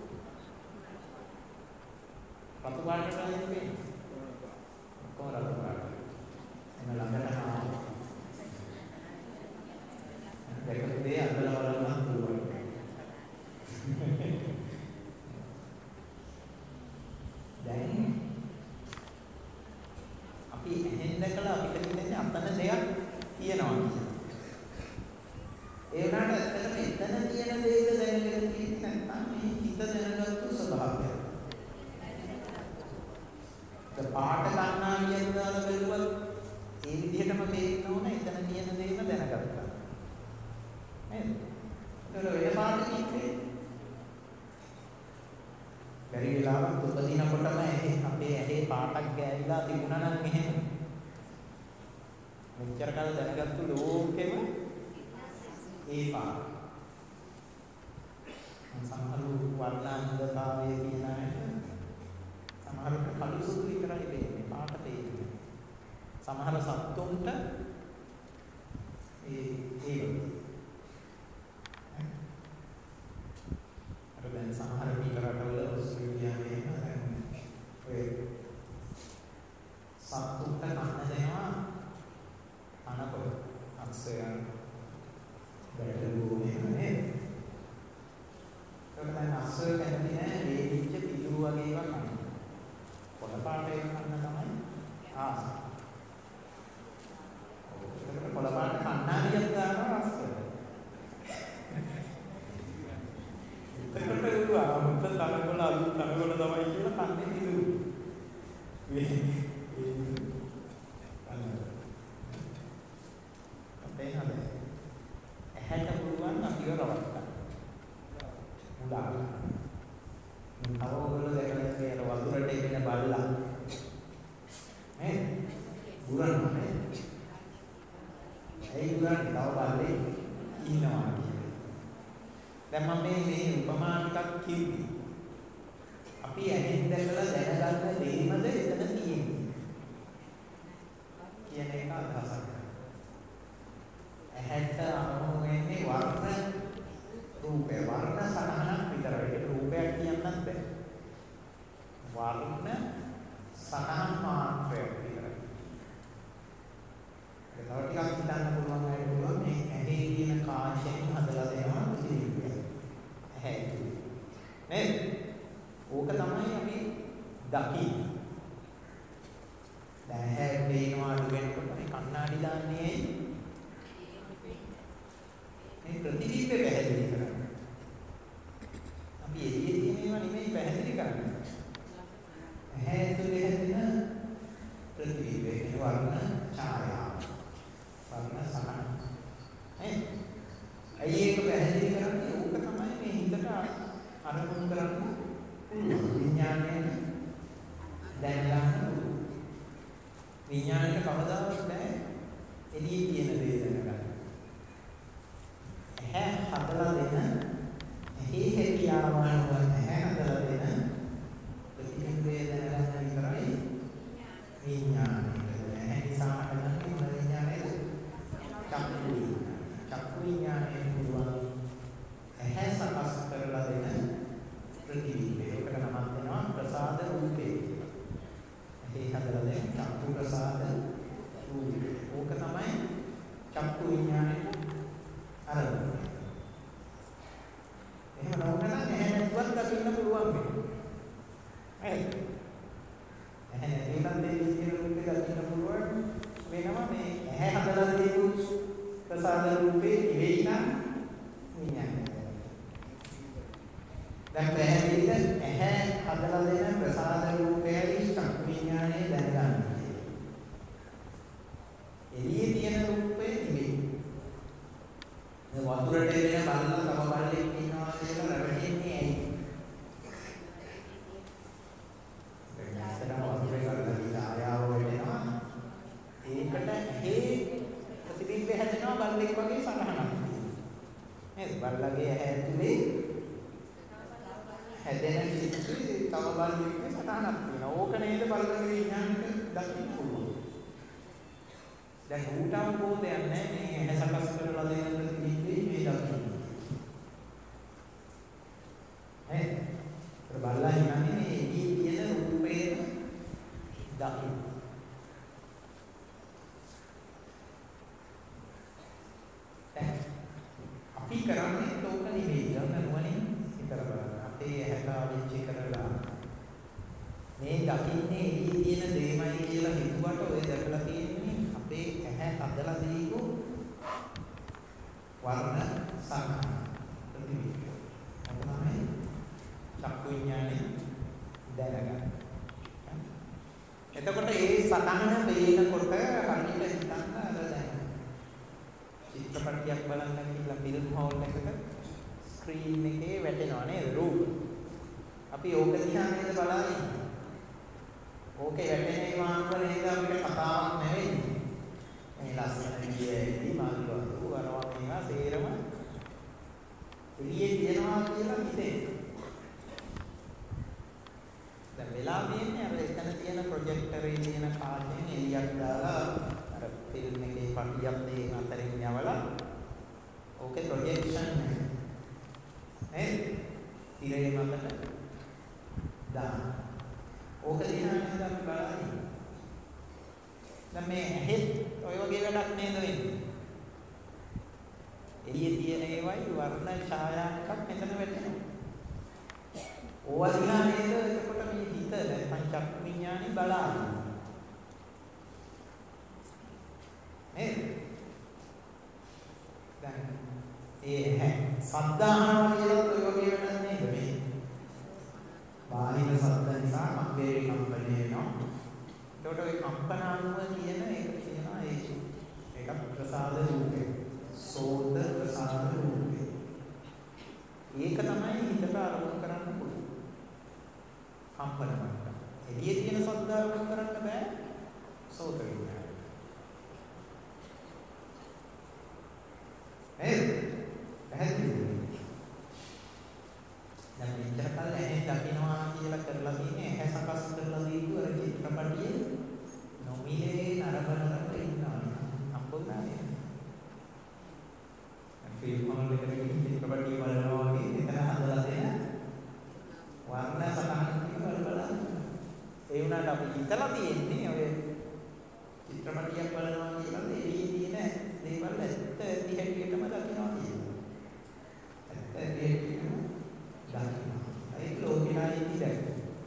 රතු පාට කියන්නේ කොහොමද රතු පාට? එන ළඟට ආවා. දැකලා අල්ලලා බලන්න පුළුවන්. දැන් අපි එහෙන් දැකලා අපිට හිතෙන්නේ අතන දෙයක් තියෙනවා කියලා. ඒ වුණාට ඇත්තටම එතන තියෙන දේද දැනගෙන තියෙන්නේ නැත්නම් මේ හිත දැනගත්තු ස්වභාවය. ඒ පාට ගන්නාලියක් දාලා බැලුවත් ඒ විදිහටම පේන්න ඕන එතන තියෙන දේම දැනගත්තා. නේද? ඒක වෙන පාට කිව්වේ. වෙලාවක් උපදිනකොටම අපේ ඇහි පාටක් ගෑවිලා තිබුණා නම් එහෙම මෙච්චර කල් දැනගත්තු ලෝකෙම ඒ පාට. සමහරු වර්ණාන්දතාවයේ කියන අය සමහරට කළු සුදු විතරයි දෙන්නේ පාට දෙන්නේ. සමහර සත්තුන්ට ඒ ඒ අර දැන් සමහර පිටරටවල ඔස්ට්‍රේලියාවේ එහෙම ඔය සත්තුන්ට කන්න දෙනවා අනකොට අක්ෂයන් බැලුවෝ නේ. ඒකෙන් අක්ෂය කැමති නෑ මේ විච්ච පිටුරු වගේ ඒවා කන්න. පොළ පාට එක කන්න තමයි ආස. ඔය පොළ පාට කන්නාලියක් දානවා අක්ෂය. ඒකට ඒවා මුත් තනකොළ අලු තනකොළ තමයි කියලා කන්නේ පිටුරු. ඇහැට පුළුවන් අපිව රවට්ටන්න. මුලා. අවෝගල දැකලා කියන වතුරට එන බල්ලා. නේ? බුරන්නේ. ඒ බුරන්නේ තව බල්ලේ ඉන්නවා කියන්නේ. දැන් මම මේ මේ උපමා ටිකක් කිව්වේ. අපි ඇහෙන් දැකලා දැනගන්න දෙයමද එතන තියෙන්නේ. කියන එක අදහසක්. ඇහැට අරමුණු වෙන්නේ වර්ණ රූපේ වර්ණ සටහනක් විතරයි. ඒක රූපයක් කියන්නත් බෑ. වර්ණ සටහන් මාත්‍රයක් විතරයි. ඒක තව ටිකක් හිතන්න පුළුවන් අයට පුළුවන් මේ ඇහි තියෙන කාශයෙන් හදලා දෙනවා ප්‍රතිලිපිය. ඇහැ නේද? ඕක තමයි අපි දකින්නේ. දැන් ඇහැ පේනවා අඩු වෙනකොට මේ කණ්ණාඩි දාන්නේ මේ ප්‍රතිදීපේ පැහැදිලි කරන්නේ. අපි එළියේ තියෙන ඒවා නෙමෙයි පැහැදිලි කරන්නේ. ඇහැ ඇතුලේ හැදෙන ප්‍රතිදීපේ කියන වර්ණ ඡායාව. වර්ණ සටහන. නේ? ඇයි ඒක පැහැදිලි කරන්නේ? ඕක තමයි මේ හිතට අරමුණු කරන්න විඥාණයෙන් දැනගන්න. විඥාණයට කවදාවත් බෑ එළියේ තියෙන දේ දැනගන්න. ඇහැ හදලා දෙන ඇහි හැකියාව අනුව ඇහැ හදලා දෙන ප්‍රතිබිම්බය දැනගන්න විතරයි විඥානය. ඇහැ නිසා හදන්නේ මොන විඥානයද? චක්කු විඥානය. චක්කු විඥානයේ පුළුවන් ඇහැ සකස් කරලා දෙන ප්‍රතිබිම්බය. ඒකට නමක් දෙනවා ප්‍රසාද රූපේ. ඇහි හදලා දෙන චක්කු ප්‍රසාද රූපේ. ඕක තමයි චක්කු විඥානයේ අරමුණ. එහෙම නොවුනනම් ඇහැ නැතුවත් දකින්න පුළුවන් වෙනවා. හරි. ඇහැ නැතිනම් මේ විදිහට රූපේ දකින්න පුළුවන් වෙනවා. මේ ඇහැ හදලා දීපු ප්‍රසාද රූපේ ඉවෙයි නම් විඥානය. දැන් පැහැදිලිද ඇහැ හදලා දෙන ප්‍රසාද රූපයයි චක්කු විඥානය දැනගන්න. එළියේ තියෙන රූපේ ඉවෙයි. වතුරට එන බලලා තව බල්ලෙක් ඉන්නවා කියලා රැවටෙන්නේ ඇයි? දැන් ඇත්තටම වතුරේ කරලා දීලා ආයාව වෙනවා. ඒකට ඇහි ප්‍රතිබිම්බය හැදෙනවා බල්ලෙක් වගේ සටහනක්. නේද? බල්ලගේ ඇහැ ඇතුලේ හැදෙන කිසි තව බල්ලෙක්ගේ සටහනක් තියෙනවා. ඕක නේද බල්ලගේ විඥානෙට දකින්න පුළුවන්. දැන් ඌට අවබෝධයක් නැහැ මේ ඇහැ සකස් කරලා දෙන ප්‍රතිබිම්බේ මේ දකින්න. ඈ බලලා ඉන්නේ මේ එළියේ තියෙන රූපේ දකින්න. දැන් අපි කරන්නේ ඒක නෙවෙයි. යන්න නුවණින් හිතලා බලන්න. අපේ ඇහැට ආවිච්චි කරලා මේ දකින්නේ එළියේ තියෙන දේමයි කියලා හිතුවට ඔය දැකලා තියෙන්නේ අපේ ඇහැ හදලා දීපු වර්ණ සටහන ප්‍රතිබිම්බය. අපතමයි චක්කු විඥානේ දැනගන්න. එතකොට ඒ සටහන පේනකොට කණිට හිතන්න අර දැන් චිත්‍රපටයක් බලන්න කියලා ෆිල්ම් හෝල් එකක ස්ක්‍රීන් එකේ වැටෙනවා නේද රූප. අපි අපි ඕක දිහා නේද බලන්නේ. ඕකේ වැටෙන ඒවාන් වල නේද අපිට කතාවක් නෙවෙයි. මේ ලස්සන විදියේදී මාළුවා වරවා මේවා තේරම එළියේ තියනවා කියලා හිතේ. දැන් වෙලා තියෙන්නේ අර එතන තියෙන ප්‍රොජෙක්ටරේ තියෙන කාර්යයෙන් එළියක් දාලා අර ෆිල්ම් එකේ පටියක් දෙක අතරින් යවලා ඕකේ ප්‍රොජෙක්ෂන් නේ ඉරේ මතට දාන්න. ඕක දිහා නේද අපි බලන්නේ. දැන් මේ ඇහෙත් ඔය වගේ වැඩක් නේද වෙන්නේ. එළියේ තියෙන ඒවයි වර්ණ ඡායා එකක් මෙතන වැටෙනවා. ඕවා දිහා නේද එතකොට මේ හිත නැත්නම් චක්කු විඥානේ බලන්නේ. නේද? දැන් ඒ සද්දාහනවා කියලා ඔය වගේ වැඩක් නේද මේ? බාහිර සද්ද නිසා මග්ගේ කම්පණය වෙනවා. ඒකට ඔය කම්පනානුව කියන එක කියනවා ඒ ඒක ප්‍රසාද රූපේ. සෝත ප්‍රසාද රූපේ. ඒක තමයි හිතට අරමුණු කරන්න පුළුවන්. කම්පන මට්ටම. එළියේ තියෙන සද්ද අරමුණු කරන්න බෑ සෝත විඥානය. නේද? පැහැදිලිද? දැන් මෙච්චර කල් ඇහැ දකින්නවා කියලා කරලා තියෙන්නේ ඇහැ සකස් කරලා දීපු අර චිත්‍රපටියේ නොමිලේ නරඹනකට ඉන්නවා. හම්බුණා නේද? ෆිල්ම් වල දෙකකින් චිත්‍රපටිය බලනවා වගේ මෙතන හදලා දෙන වර්ණ සටහන් වල බලන්න. ඒ වුණාට අපි හිතලා තියෙන්නේ ඔය චිත්‍රපටියක් බලනවා කියලා එළියේ තියෙන දේවල් ඇත්ත ඇති හැටියටම දකින්නවා කියනවා. ඇත්ත ඇති හැටියටම දකින්නවා. ඒක ලෝකෙලා ඉතිරයි.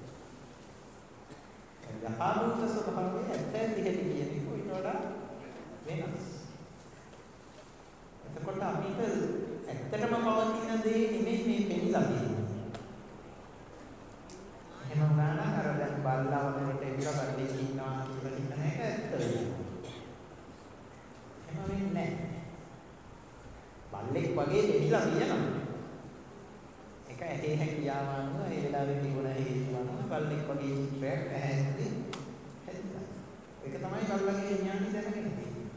යථාභූත ස්වභාවය ඇත්ත ඇති හැටි කියන එක ඊට වඩා වෙනස්. එතකොට අපිට ඇත්තටම පවතින දේ නෙමෙයි මේ පෙන්නලා තියෙන්නේ. එහෙම වුණා නම් අර දැන් බල්ලා වලට එක්කලා බල්ලෙක් ඉන්නවා කියලා හිතන එක ඇත්ත වෙනවා. එහෙම වෙන්නේ නැහැ. බල්ලෙක් වගේ දෙවිලා තියෙනවා. ඒක ඇහි හැකියාවන් ඒ වෙලාවේ තිබුණ හේතුවන බල්ලෙක් වගේ චිත්‍රයක් ඇහැදී හැදිලා. ඒක තමයි බල්ලගේ විඥානය දැනගෙන තියෙන්නේ.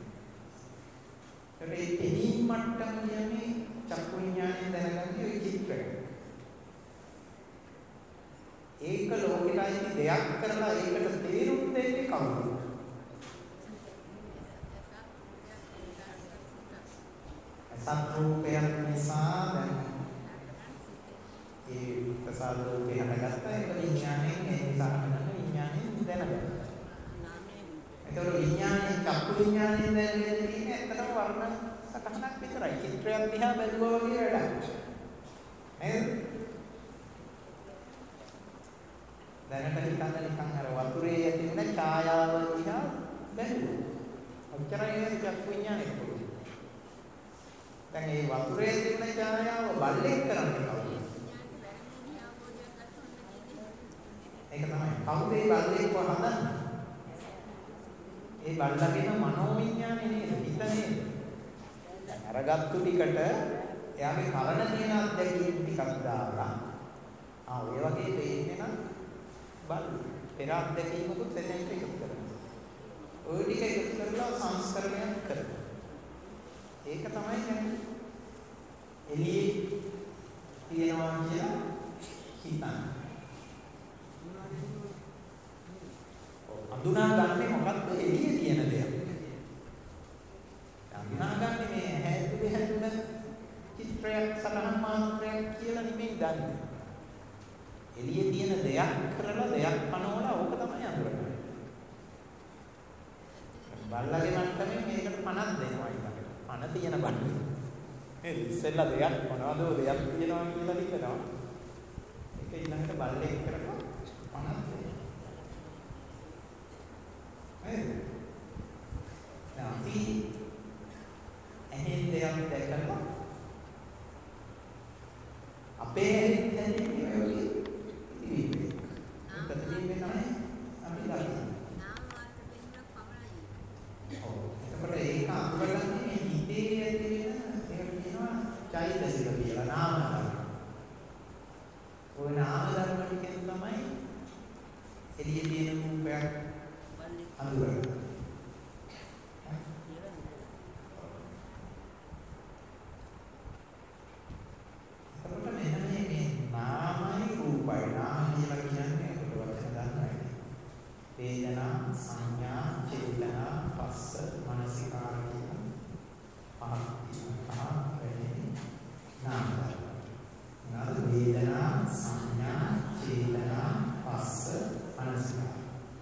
ඒ එනීම් මට්ටම කියන්නේ චක්කු විඥානය දැනගන්නේ ওই චිත්‍රය. ඒක ලෝකෙටයි දෙයක් කරලා ඒකට තේරුම් දෙන්නේ කවුද? සත්‍රූපයක් නිසා දැන් ඒ ප්‍රසාද රූපේ හටගත්තා ඒක විඥාණයෙන් ඒ නිසා හටගන්න විඥාණයෙන් දැනගන්න. ඒතකොට විඥාණය චක්කු විඥාණයෙන් දැනගෙන තියෙන්නේ ඇත්තටම වර්ණ සකහනක් විතරයි. චිත්‍රයක් දිහා බැලුවා වගේ වැඩක්. නේද? දැනට හිතන්න නිකන් අර වතුරේ ඇති වෙන ඡායාව දිහා බැලුවා. ඔච්චරයි නේද චක්කු විඥාණය කියන්නේ. දැන් මේ වතුරේ තියෙන ඡායාව බල්ලෙක් කරන්නේ කවුද? ඒක තමයි. කවුද මේ බල්ලෙක්ව හදන්නේ? ඒ බල්ලගේම මනෝවිඥානේ නේද? හිත නේද? දැන් අරගත්තු ටිකට එයාගේ කලන තියෙන අත්දැකීම් ටිකක් දාලා ආ ඔය වගේ දෙන්නේ නම් බල් පෙර අත්දැකීමකුත් එතනට එකතු කරනවා. ඔය ටික එකතු කරලා සංස්කරණයක් කරනවා. ඒක තමයි කියන්නේ එළියේ තියනවා කියලා හිතන්න. අඳුනාගන්නේ මොකක්ද එළියේ තියෙන දෙයක්. අඳුනාගන්නේ මේ හැදුවේ හැදුන චිත්‍රයක් සටහන් මාත්‍රයක් කියලා නෙමෙයි දන්නේ. එළියේ තියෙන දෙයක් කරලා දෙයක් පනවලා ඕක තමයි අඳුරගන්නේ. බල්ලගේ මට්ටමේ මේකට පණක් දෙනවා ඊළඟට. පණ තියෙන බල්ලේ. ඒ ඉස්සෙල්ලා දෙයක් මොනවද දෙයක් තියෙනවා කියලා හිතනවා. ඒක ඊළඟට බල්ලෙක් කරලා පණක් දෙනවා. නේද? අපි ඇහෙන් දෙයක් දැකලා අපේ ඇහෙන් දැනෙන්නේ ඔය වගේ ඉතිරි. ඒක තමයි වෙනයි අපි දකින්නේ. නාම මාත්‍ර දෙන්න පමණයි. ඔව්. එතකොට ඒක අඳුරගන්නේ මේ හිතේ ඇති වෙන ඒකට කියනවා චෛතසික කියලා නාම ධර්ම. ඔය නාම ධර්ම ටිකෙන් එළියේ තියෙන රූපයක් අඳුරගන්න. එතකොට මෙන්න මේ මේ නාමයි රූපයි නාම කියලා කියන්නේ ඒකට වචන ගන්නයි. වේදනා සංඥා චේතනා පස්ස මනසිකාර කියන පහ තියෙනවා. නාම නාම වේදනා සංඥා චේතනා පස්ස මනසිකාර.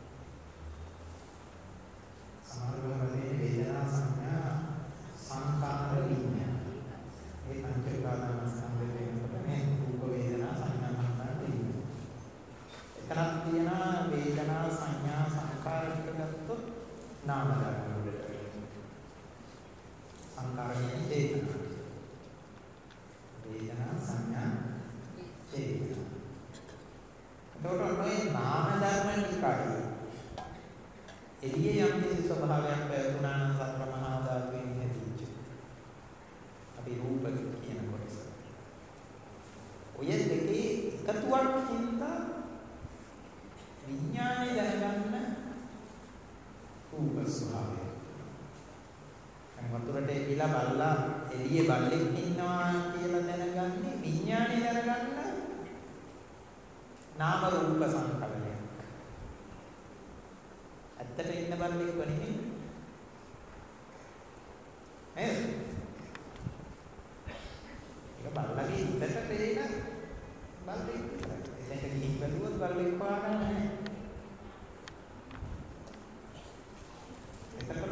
සමහරවිට වේදනා සංඥා සංකාර විඤ්ඤාණ ඒ පංචකාරණස්කන්ධ දෙකකට මේ රූප වේදනා සංඥා සංකාර විඤ්ඤාණ. එතනක් තියෙන වේදනා සංඥා සංකාර ටික ගත්තොත් නාම ධර්ම වලට සංකාර කියන්නේ චේතනා. වේදනා සංඥා චේතනා. එතකොට මේ නාම ධර්ම ටිකයි එළියේ යම් කිසි ස්වභාවයක් පැවතුනා නම් සතර මහා ධාතුන් හැදිච්ච. අපි රූප කියන කොටස. ඔය දෙකේ එකතුවක් හින්දා විඥානය දැනගන්න රූප ස්වභාවය. අර වතුරට එළිලා බලලා එළියේ බල්ලෙක් ඉන්නවා කියලා දැනගන්නේ විඥානය දැනගන්න නාම රූප සංකලනය. ඇත්තට ඉන්න බල්ලෙක් වනේ නේද? ඒක බල්ලගේ හිතට පේන බල්ලෙක් විතරයි. එතනට ගිහින් බැලුවොත් බල්ලෙක් හොයාගන්න නැහැ. එතකොට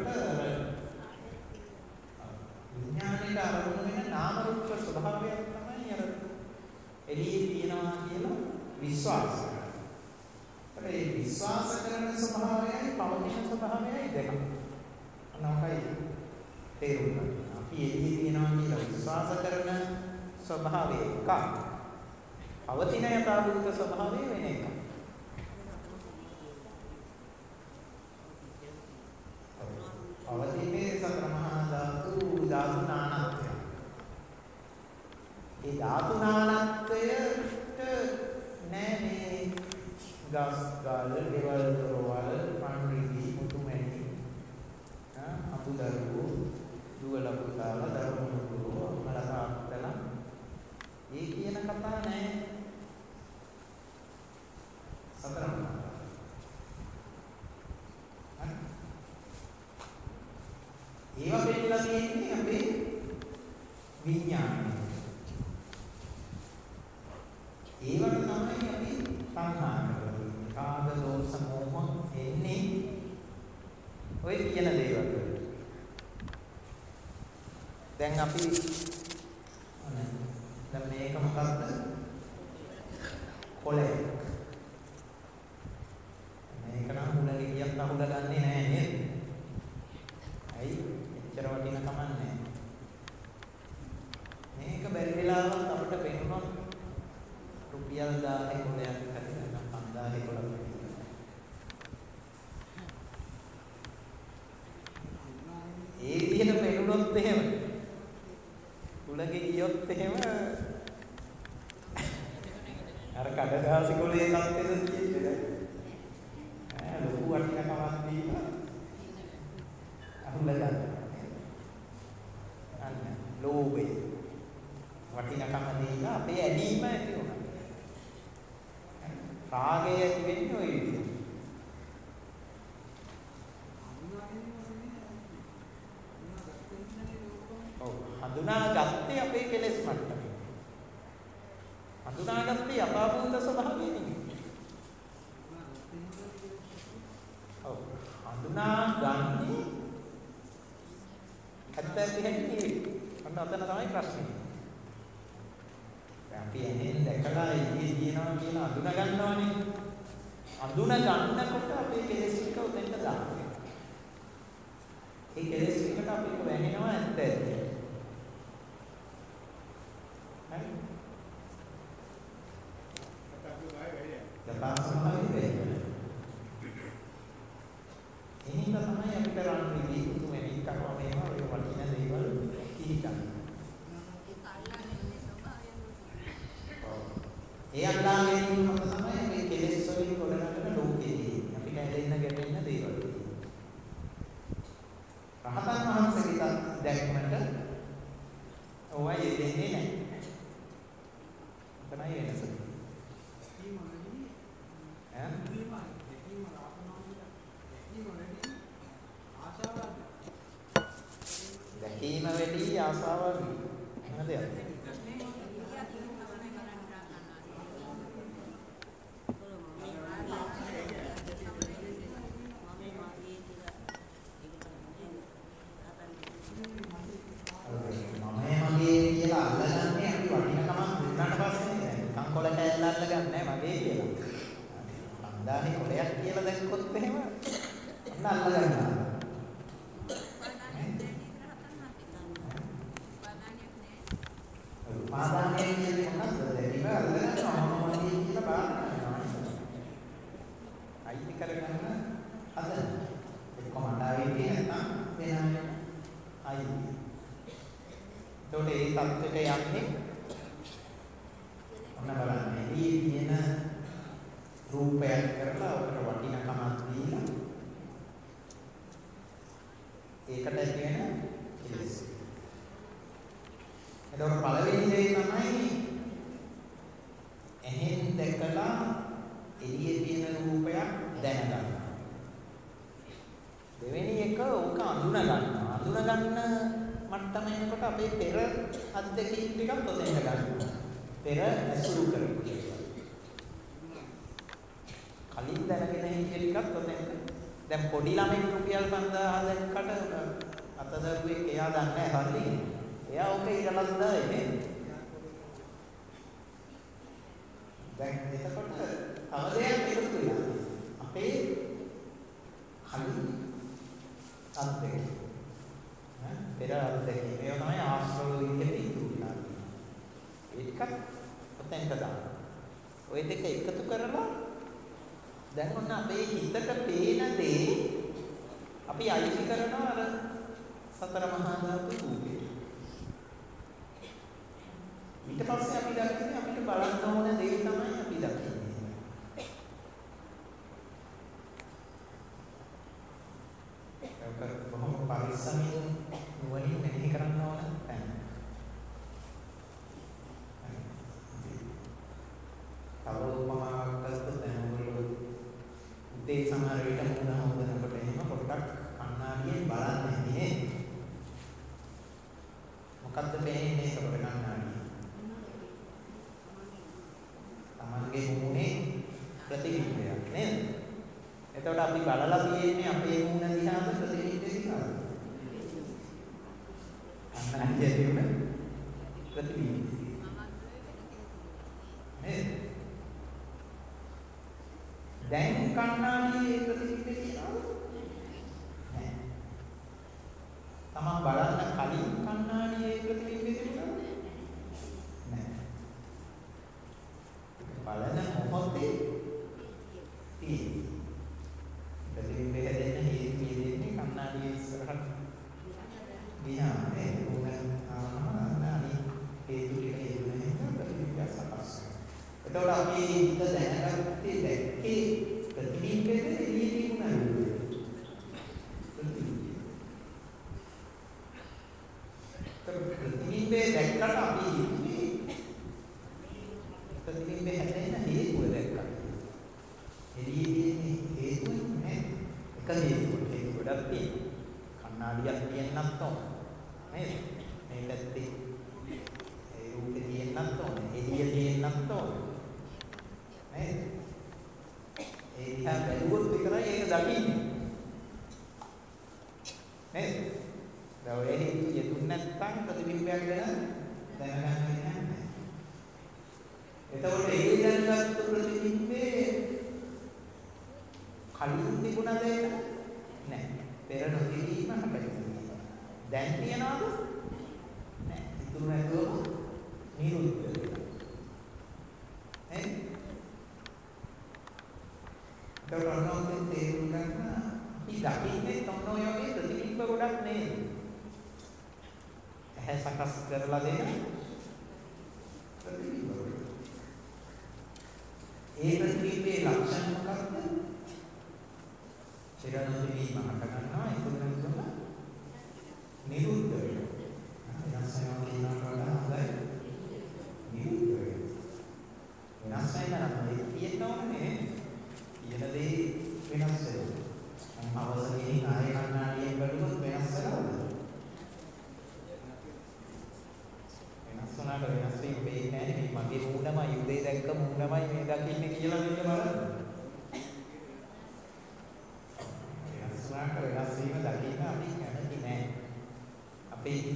විඥානයේ අරමුණු වෙන නාම රූප ස්වභාවයක් තමයි අර එළියේ තියෙනවා කියලා විශ්වාස කරනවා. ඒ විශ්වාස කරන ස්වභාවයයි පවතින ස්වභාවයයි දෙක. අනෝකයි තේරුම් ගන්න. අපි එළියේ තියෙනවා කියලා විශ්වාස කරන ස්වභාවය එක. පවතින යථාභූත ස්වභාවය වෙන එක. පවතිනේ සතර මහා ධාතු ධාතු නානත්වය. ඒ ධාතු නානත්වයට නෑ මේ ගස් ගාල දේවල් දරවල් පන්රිදි මුතුමැණි අපුදරුවෝ දුවල පුතාලා දරුවෝ මලකාත්තලා ඒ කියන කතා නෑ සතර මහා ඒවා පෙන්නලා තියෙන්නේ අපේ විඥානය. ඒවට තමයි අපි සංහාර කරන්නේ. කාම දෝෂ මොහ එන්නේ ඔය කියන දේවල් වලට. දැන් අපි දැන් මේක මොකක්ද? කොලයක්. මේක නම් හුලගේ කියන්න අහුලගන්නේ නැහැ නේද? ඇයි? එච්චර වටින කමක් නැහැ. මේක බැරි වෙලාවත් අපිට පෙනුනොත් රුපියල් දාහේ කොලයක් හරි නැත්නම් පන්දාහේ කොලයක්. ඒ විදිහට පෙනුනොත් එහෙම හුලගේ ගියොත් එහෙම අර කඩදාසි කොලේ එකක් වෙන තියෙන්නේ ඈ ලොකු වටිනකමක් දීලා අහුල ගන්න. අන්න ලෝභය වටිනකම දීලා අපේ ඇලීම ඇති වෙනවා. රාගය ඇති වෙන්නේ ওই විදිහට. ඔව් හඳුනාගත්තේ අපේ කෙලෙස් මට්ටමේ. හඳුනාගත්තේ යථාභූත ස්වභාවය නෙමෙයි. ඔව් හඳුනාගන්නේ ඇත්ත ඇති හැටි නෙවෙයි. අන්න අතන තමයි ප්‍රශ්නේ. අපි එහෙන් දැකලා ඉන්නේ දිනනවා කියන අඳුන ගන්නවනේ. අඳුන ගන්නකොට අපේ කෙලෙස් ටික උදෙන්ට දානවා. ඒ කෙලෙස් ටිකට අපිට වැහෙනවා ඇත්ත ඇති. හරි. යථාර්ථමයි වෙන්නේ. එහෙනම් තමයි අපිට රන් විදි තුමෙනි කරනවා මේවා ඔය වටින දේවල් කිහිපයක්. ඒ අල්ලාහගේ නියම තමයි මේ කෙලෙස් වලින් ගොඩනගන ලෝකේ. ආසාවල් මොන දෙයක්ද?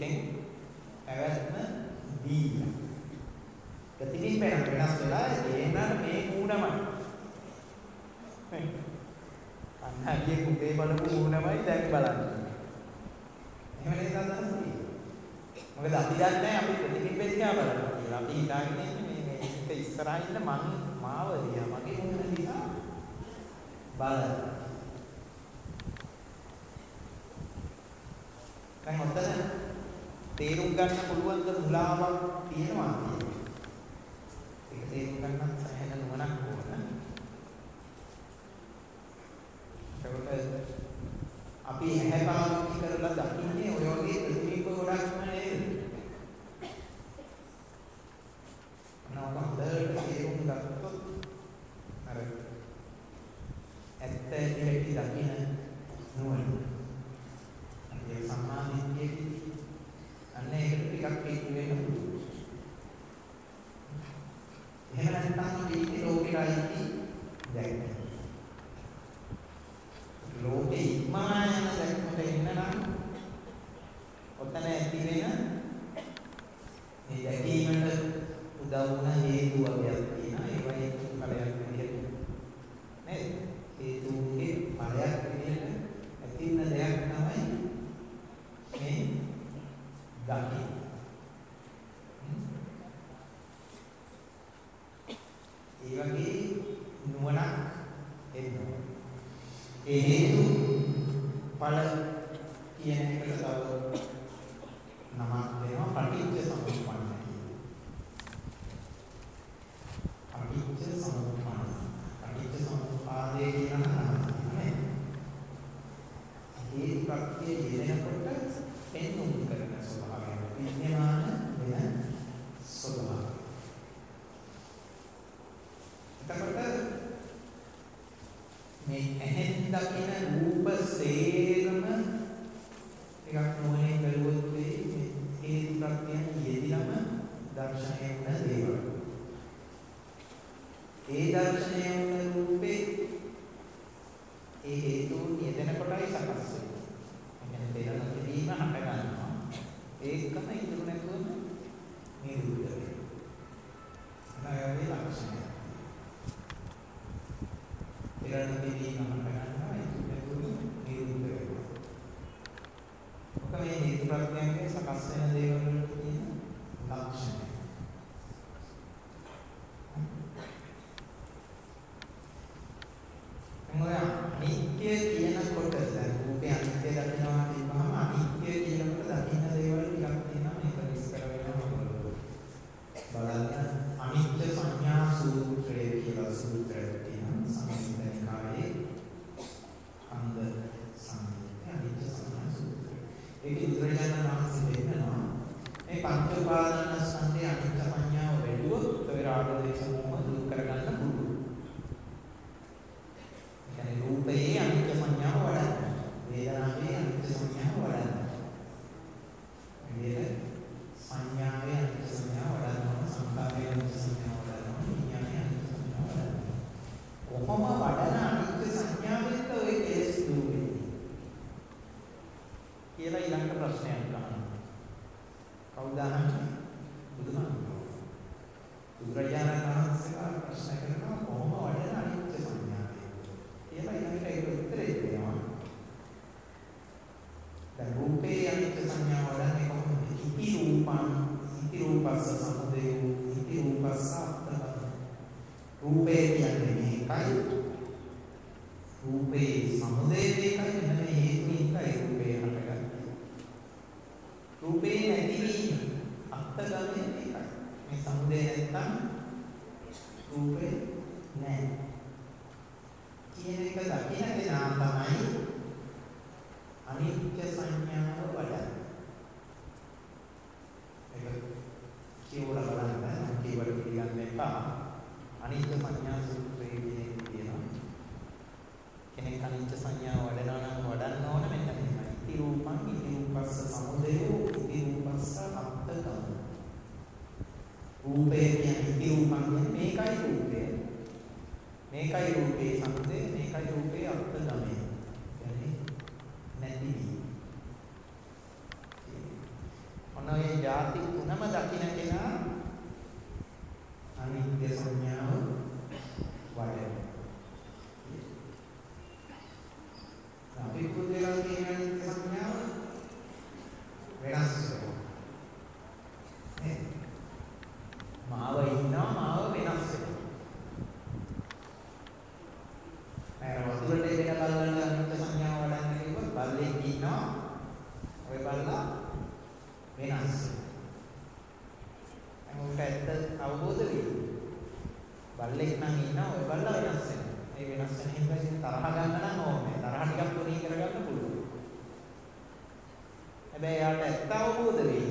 එකෙන් පැවැත්ම දීලා. ප්‍රතිදින වෙනස් වෙලා එනනම් මේ මූණමයි. අන්නගේ කුටේ බලපු මූණමයි දැන් බලන්නේ. එහෙම නේද අදහස් තියෙන්නේ. මොකද අපි දන්නේ අපි ප්‍රතිදින වෙදියා බලනවා කියලා. අපි හිතාගෙන ඉන්නේ මේ මේ එක ඉස්සරහා ඉන්න මං මාව දිහා මගේ මූණ දිහා බලන්න. දැන් ඔතන තේරුම් ගන්න පුළුවන් ද මුලාවක් තියෙනවා කියන්නේ. ඒක තේරුම් ගන්නත් සෑහෙන නුවණක් ඕන. ඒකට අපි ඇහැ පාවිච්චි කරලා දකින්නේ ඔය වගේ ප්‍රතිබිම්බ ගොඩක්ම නේද? අනවක හොඳට තේරුම් ගත්තොත් අර ඇත්ත ඇති දකින්න නුවණ. ඒ සම්මාදිට්ඨියේදී අන්න ඒකට ටිකක් හේතු වෙන්න පුළුවන්. එහෙම නැත්නම් මේකේ ලෝකෙයි දැක්කේ. ලෝකේ ඉක්මනා යන දැක්මට එන්න නම් ඔතන ඇති වෙන මේ දැකීමට උදව් වුණ හේතු වර්ගයක් තියෙනවා. ඒවා හේතු ඵලයක් විදිහට නේද? හේතුන්ගේ ඵලයක් විදිහට ඇති වෙන දෙයක් තමයි මේ දකින්න. ඒ වගේ නුවණක් එනවා. ඒ හේතු ඵල කියන එකට තව නමක් දෙනවා පටිච්ච සමුප්පන්න කියලා. පටිච්ච සමුප්පන්න. පටිච්ච සමුප්පාදේ කියන නම නේ. ඒ ප්‍රත්‍ය යෙදෙනකොට එන්නුම් කරන ස්වභාවය විද්‍යමාන වෙන ස්වභාවය. එතකොට මේ ඇහෙන් දකින රූප සේරම එකක් නොවනේ බැලුවොත් මේ හේතු ප්‍රත්‍යයන් යෙදිනම දර්ශනය වන දේවල්. ඒ දර්ශනය වන රූපේ ඒ හේතුන් යෙදෙන කොටයි සකස් වෙන්නේ. එන්නේ දෙන තිබීම හට ගන්නවා. ඒකම ඉතුරු නැතුවම නිරුද්ධ වෙනවා. අනාගතේ ලක්ෂණය. දෙන තිබීම හට ගන්නවා ඉතුරු නැතුවම නිරුද්ධ වෙනවා. ඔක මේ හේතු ප්‍රත්‍යයන්ගේ සකස් වෙන දේවල් වල තියෙන ලක්ෂණය. මොනවා නිත්‍ය කියනකොට දැන් රූපේ අනිත්‍ය දකිනවා කියනවාම අනිත්‍ය කියනකොට දකින්න දේවල් ටිකක් තියෙනවා මේක විස්තර වෙනවා බලන්න අනිත්‍ය සංඥා සූත්‍රය කියලා සූත්‍රයක් තියෙනවා සම්මිතනිකායේ අන්ද සංහිත අනිත්‍ය සංඥා සූත්‍රය. ඒක බුදුරජාණන් වහන්සේ දෙන්නවා මේ පංච උපාදාන ස්කන්ධයේ අනිත්‍ය සංඥාව වැඩිවොත් ඒ රාග දේශ මොහ දුරු කරගන්න පුළුවන්. රූපයේ අනිත්‍ය සංඥාව වඩන්න. වේදනාවේ අනිත්‍ය සංඥාව වඩන්න. විදිහට සංඥාවේ අනිත්‍ය සංඥාව වඩන්න. සංකාරයේ අනිත්‍ය සංඥාව වඩන්න. විඥානයේ අනිත්‍ය සංඥාව වඩන්න. කොහොම වඩන අනිත්‍ය සංඥාවෙන්ද ඔය කෙලෙස් දුරු වෙන්නේ? කියලා ඊළඟ ප්‍රශ්නයක් අහනවා. කවුද අහන්නේ? බුදුහාමුදුරුවෝ. බුදුරජාණන් වහන්සේලා ප්‍රශ්න කරනවා කොහොම වඩන අනිත්‍ය සංඥාව? කියලා ඊළඟට ඒක උත්තරේ දෙනවා. දැන් රූපේ අනිත්‍ය සංඥාව වඩන්නේ කොහොමද? ඉති රූපං ඉති රූපස්ස සමුදයෝ ඉති රූපස්ස අත්තං. රූපේ කියන්නේ මේකයි. රූපේ සමුදය මේකයි. මෙන්න මේ හේතුින්කයි රූපේ හටගන්නේ. රූපේ නැතිවීම අත්තගමනේ මේකයි. මේ සමුදය නැත්තම් රූපේ නැහැ. කියන එක දකින්න දෙනා තමයි අනිත්‍ය සංඥාව වඩන්නේ. ඒක කියවලා බලන්න නම් කියවල පිළිගන්න එපා. අනිත්‍ය සංඥා සූත්‍රයේ කියනවා. කෙනෙක් අනිත්‍ය සංඥාව වඩනවා නම් වඩන්න ඕන මෙන්න මේකයි. ඉති රූපං ඉති රූපස්ස සමුදයෝ ඉති රූපස්ස අත්තකම්. රූපේ කියන්නේ ඉති රූපං කියන්නේ මේකයි රූපේ. මේකයි රූපේ සමුදය මේකයි රූපේ අත්තගමය. කියන්නේ නැතිවීම. තරහ ගන්න නම් ඕනේ. තරහ ටිකක් තුනී කරගන්න පුළුවන්. හැබැයි යාට ඇත්ත අවබෝධ වෙයි.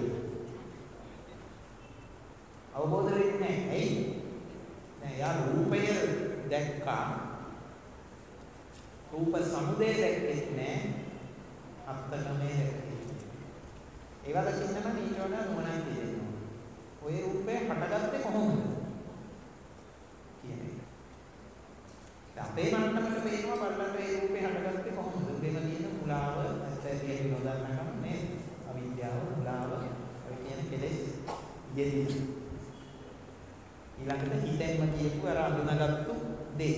අවබෝධ වෙන්නේ නැහැ. ඇයි? දැන් යා රූපය දැක්කා. රූප සමුදය දැක්කේ නැහැ. අත්තකමේ දැක්කේ. ඒවා දකින්න නම් ඊට වඩා නුවණක් තියෙනවා. ඔය රූපය හටගත්තේ කොහොමද? කියන්නේ. අපේ මනසට පේනවා බලන්න මේ රූපේ හටගත්තේ කොහොමද? උදේම තියෙන මුලාව ඇත්තටම නොදන්නකම නේද? අවිද්‍යාව මුලාව ඔය කියන කෙලෙස් යෙදී. ඊළඟට හිතෙන්ම කියපු අර අඳුනගත්තු දේ.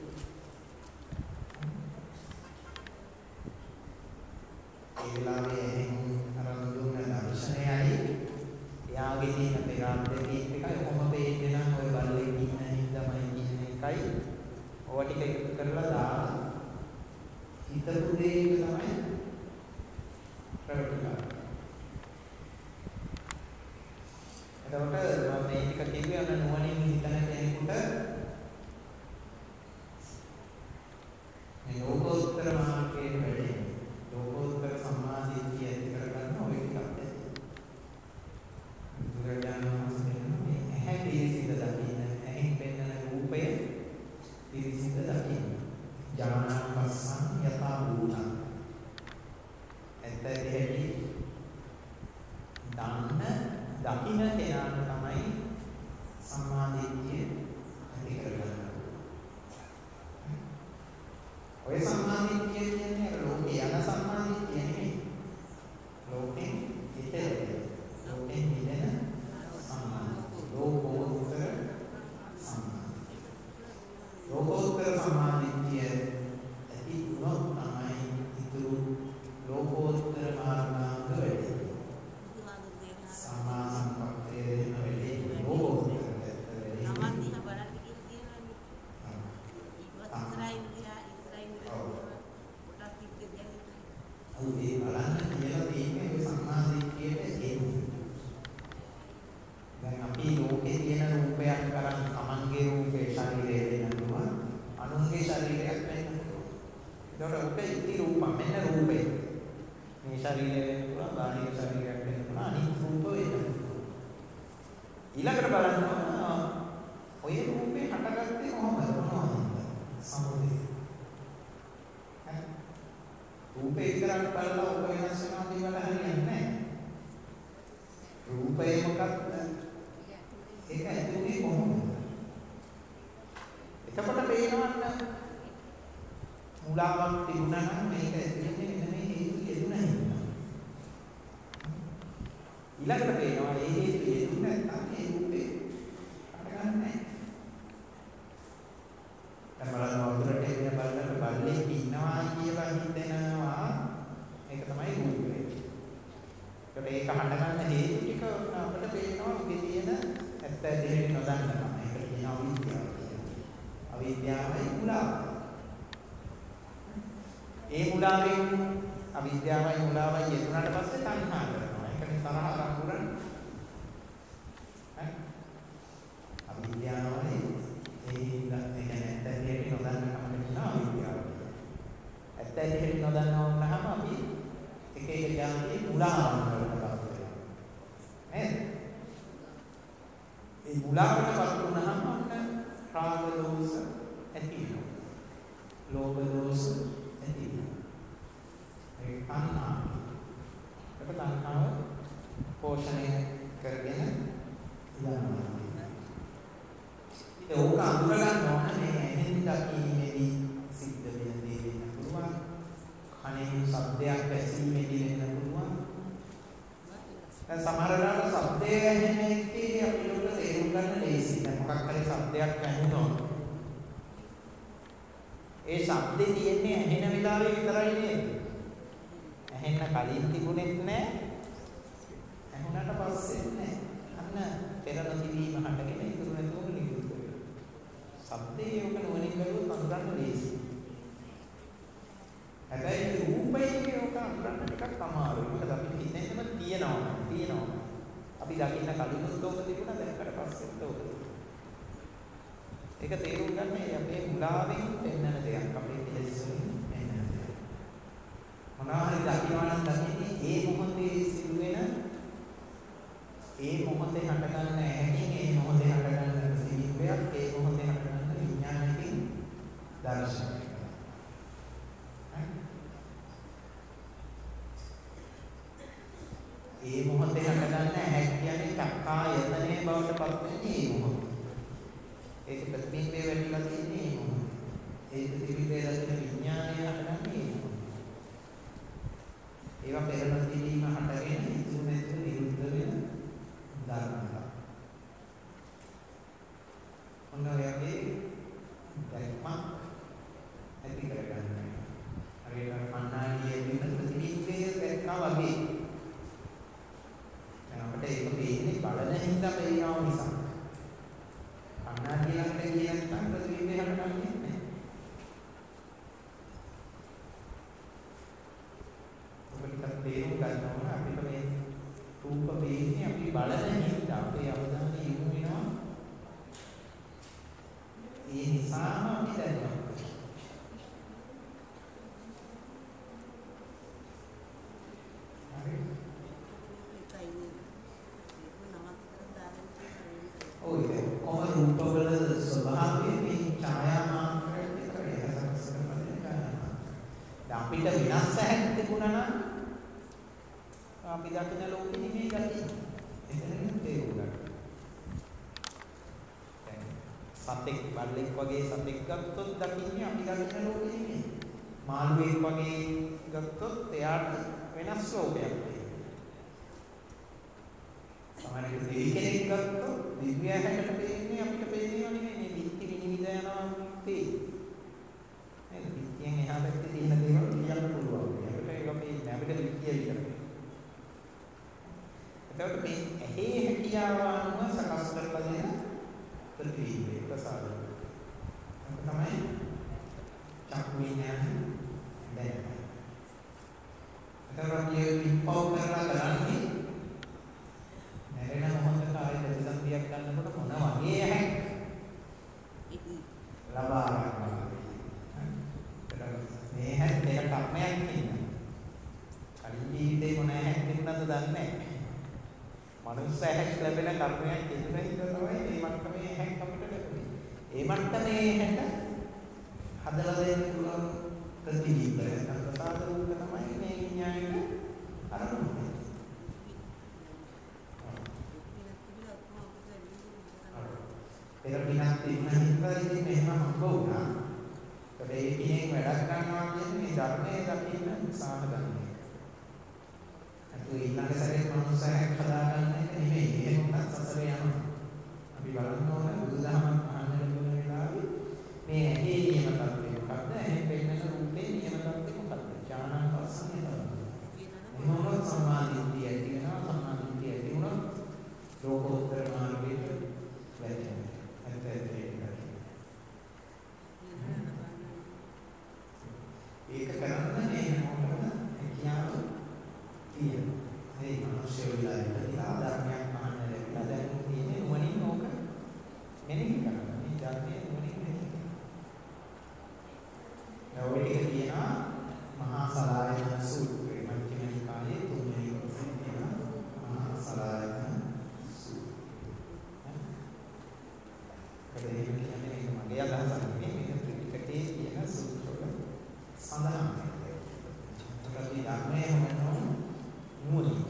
ඒ වෙලාවේ අර දුන්න දර්ශනයයි එයාගේ තියෙන පෙරාන්දේ එකයි කොහොම වෙන්නේ නම් ඔය බල්ලේ ඉන්න හින්දාමයි කියන එකයි ඔය ටික එකතු කරලා දාලා හිතපු දේ තමයි ප්‍රකට කරන්නේ. එතකොට මම මේ ටික කිව්වේ අන්න නුවණින් හිතන කෙනෙකුට මේ ලෝකෝත්තර මාර්ගයේ වැඩේ ලෝකෝත්තර සම්මාදිට්ඨිය ඇති කරගන්න ඔය ටිකක් ඇති. බුදුරජාණන් වහන්සේ මේ ඇහැ පිළිසිඳ දකින්න, ඇහෙන් පෙනෙන රූපය පිළිසිඳ දකින්න. ඥානපස්සං යථා භූතං. ඇත්ත දෙහැටි දන්න දකින්න කෙනාට තමයි සම්මාදිට්ඨිය ඇති කරගන්න. ඔය සම්මාදිට්ඨිය කියන්නේ ලෝකේ යන සම්මාදිට්ඨිය නෙමෙයි. ලෝකෙන් හිතේ ලෝකෙන් හිතෙන සම්මාදිට්ඨිය. ලෝකෝත්තර සම්මාදිට්ඨිය. ලෝකෝත්තර සම්මාදිට්ඨිය ඇති වුණොත් තමයි ඉතුරු ලෝකෝත්තර මාර්ගාංග වැඩි. සම්මා සම්පත්තිය දෙන වෙලේ ලෝකෝත්තර වැඩි. නමන් දිහා බලන්න කියලා කියනවානේ. ඉස්සරහින් ගියා ඉස්සරහින් කොටස් ටික දැන් ඔව් ඒ බලන්න කියලා තියෙන්නේ ඔය සම්මාදිට්ඨියට එන්නේ. දැන් අපි ලෝකේ තියෙන රූපයක් කරන් තමන්ගේ රූපේ ශරීරය වෙන්න පුළුවන්. අනුන්ගේ ශරීරයක් වෙන්න පුළුවන්. ඒකට ඔක ඉති රූප මෙන්න රූපේ. මේ ශරීරය වෙන්න පුළුවන්, බාහිර ශරීරයක් වෙන්න පුළුවන්, අනිත් රූප වෙන්න පුළුවන්. ඊළඟට බලන්න ඔය රූපේ හටගත්තේ කොහොමද? මොනවද? සමුදය. රූපේ විතරක් බලලා ඔක වෙනස් වෙනවා කියවල හරියන්නේ නැහැ. රූපය මොකක්ද? ඒක ඇතුලේ කොහොමද? එතකොට පේනවන්න මුලාවක් තිබුණා නම් මේක ඇතුලේ මෙන්න මේ හේතු යෙදුණා හින්දා. ඊළඟට පේනවා ඒ හේතු යෙදුණ නැත්නම් ඒ රූපේ හටගන්නේ නැහැ. දැන් බලන්න වතුරට එන බලන්න බල්ලෙක් ඉන්නවා කියලා හිතෙනවා. ඒක තමයි රූපය. ඒකට ඒක හටගන්න හේතු ටික අපිට පේනවා උගේ තියෙන ඇත්ත දෙහෙට නොදන්නකම. ඒකට කියනවා අවිද්‍යාව කියලා. අවිද්‍යාවයි මුලාව. ඒ මුලාවෙන් අවිද්‍යාවයි මුලාවයි යෙදුනට පස්සේ තණ්හා කරනවා. ඒකනේ තරහ රංගුරන්. හරි? අවිද්‍යාවයි ඒ ඉඳන් ඒ කියන්නේ ඇත්ත දෙහෙට නොදන්නකම කියනවා අවිද්‍යාව. ඇත්ත දෙහෙට නොදන්නවා වුණාම අපි එක එක જાති මුලාවන් වලට පත් වෙනවා. නේද? ඒ මුලාවටපත් වුණාම අන්න රාග දෝෂ ඇති වෙනවා. ලෝභ දෝෂ ඇති වෙනවා. ඒ තණ්හා. ඒක තණ්හාව පෝෂණය කරගෙන යනවා. ඒක ඕක අඳුර ගන්න ඕන මේ ඇහෙන් දකින්නේදී සිද්ධ වෙන දේ වෙන්න පුළුවන්. කනෙන් ශබ්දයක් ඇසීමේදී වෙන්න පුළුවන්. දැන් සමහර වෙලාවට ශබ්දය ඇහෙන එකේ අපිට තේරුම් ගන්න ලේසි. දැන් මොකක් හරි ශබ්දයක් ඇහුනොත් ඒ ශබ්දේ තියෙන්නේ ඇහෙන වෙලාවේ විතරයි නේද? ඇහෙන්න කලින් තිබුණෙත් නැහැ. ඇහුනට පස්සේ නැහැ. අන්න පෙර නොතිබීම හටගෙන ඉතුරු නැතුව නිකුත් වෙනවා. ශබ්දේ ඔක නොවනින් කරුවොත් අඳුරන්න ලේසි. හැබැයි රූපයේ ඔක අඳුරන්න ටිකක් අමාරුයි. මොකද අපි හිතෙන්නම තියනවා තියනවා. අපි දකින්න කලිනුත් ඔක තිබුණා දැක්කට පස්සෙත් ඔක. ඒක තේරුම් ගන්න අපේ මුලාවෙන් පෙන්වන දෙයක් අපේ පිළිස් ඒ මොහොතේ හටගන්න ඇහැ කියන්නේ චක්කායතනයේ බවට පත් වෙන්නේ ඒ මොහොතේ. ඒක ප්‍රතිබිම්බේ වෙන්නලා තියෙන්නේ ඒ මොහොතේ. ඒ ප්‍රතිබිම්බේ දැක්වෙන විඥානය හටගන්නේ ඒ මොහොතේ. ඒවා පෙරණ තිබීම හටගෙන ඉතුරු නැතුව නිරුද්ධ වෙන ධර්මතා. ඔන්න ඔයගේ දැක්මක් ඇති කරගන්න. හරියට කන්නාඩියේ වෙන ප්‍රතිබිම්බය දැක්කා වගේ. දැන් අපිට ඒක පේන්නේ බලන හින්දා පේනවා නිසා. කන්නාඩිය ළඟට ගිය නැත්නම් ප්‍රතිබිම්බය හටගන්නේ නැහැ. ඔබට තේරුම් ගන්න ඕන අපිට මේ රූප පේන්නේ අපි බලන හින්දා අපේ අවධානය යොමු වෙනවා. ඒ නිසාම අපි දැනෙනවා. අපිට විනාශ හැක් තිබුණා නම් අපි දකින්න ලෝකෙ නෙමෙයි දකින්නේ. එතනින් තේරුම් ගන්න. දැන් සතෙක් බල්ලෙක් වගේ සතෙක් ගත්තොත් දකින්නේ අපි දකින්න ලෝකෙ නෙමෙයි. මාළුවෙක් වගේ ගත්තොත් එයාට වෙනස් ලෝකයක් තියෙනවා. සමහරවිට දෙවි කෙනෙක් ගත්තොත් දිව්‍ය හැකට පේන්නේ අපිට පේන්නේව නෙමෙයි. මේ විත්ති විනිවිද යනවා තියෙන්නේ. මේ විත්තියෙන් එහා පැත්තේ තියෙන දේවල් කියන්න පුළුවන්. අපිට ඒක මේ අපිට විත්තිය විතරයි. එතකොට මේ ඇහි හැකියාව අනුව සකස් කරලා දෙන ප්‍රතිවිරුද්ධ ප්‍රසාරය. ඒක තමයි චක්කු විඥාන දැක්ම. එතකොට මේ විපෝ කරලා කරන්නේ නැරෙන මොහොතක ආයෙ ප්‍රතිසන්දියක් ගන්නකොට මොන වගේ ඇහැක් ලබා ගන්නවා. මේ හැක් දෙක කර්මයක් තියෙනවා. කලින් ජීවිතේ මොන ඇහැක් තිබුණාද දන්නේ නැහැ. මනුස්ස ඇහැක් ලැබෙන කර්මයක් තිබුණා හින්දා තමයි මේ මට්ටමේ ඇහැක් අපිට ලැබුණේ. ඒ මට්ටමේ ඇහැට හදලා දෙන්න පුළුවන් ප්‍රතිවිරුද්ධ නැත්නම් ප්‍රසාද රූප තමයි මේ විඥාණයට අරමුණ. ඒක පිනක් තිබුණා හින්දා ඉතින් මෙහෙම හම්බ වුණා. ඒ පිනෙන් වැඩක් ගන්නවා කියන්නේ මේ ධර්මයේ දකින්න උත්සාහ ගන්න එක. අතු ඊළඟ සැරේ මනුස්සයෙක් හදාගන්න එක නෙමෙයි. ඒක උනත් සසරේ යනවා. අපි බලන්න ඕන බුදුදහම අහන්න ලැබුණ වෙලාවේ මේ ඇහි නියම තත්ත්වය මොකක්ද? ඇහි පෙන්නන රූපේ නියම තත්ත්වය මොකක්ද? ඥානං පස්සන්නේ තමයි. මොනවාද සම්මාදිට්ඨිය ඇති වෙනවා සම්මාදිට්ඨිය ඇති වුණොත් ලෝකෝත්තර මාර්ගයට වැටෙනවා. ඇත්ත ඇත්තේ ඒක කරන්න මේ මොකටද හැකියාව තියෙනවා. මේ මිනිස්සු විලාසිතා ධර්මයක් අහන්න ලැබිලා දැන් තියෙන්නේ නුවණින් ඕක මෙනෙහි කරන්න. මේ ධර්මයේ නුවණින් මෙනෙහි කරන්න. නවෝටික කියනවා මහා සලායතන සූත්‍රය. මධ්‍යම නිකායේ තුන්වෙනි කොටසේ තියෙන මහා සලායතන සූත්‍රය. ඒක කියන්නේ මේක මගේ අදහසක් නෙමෙයි. මේක ත්‍රිපිටකයේ තියෙන සූත්‍රවල සඳහන් වෙන්නේ. ඒකත් ධර්මයේ මොනවා නුවණින්.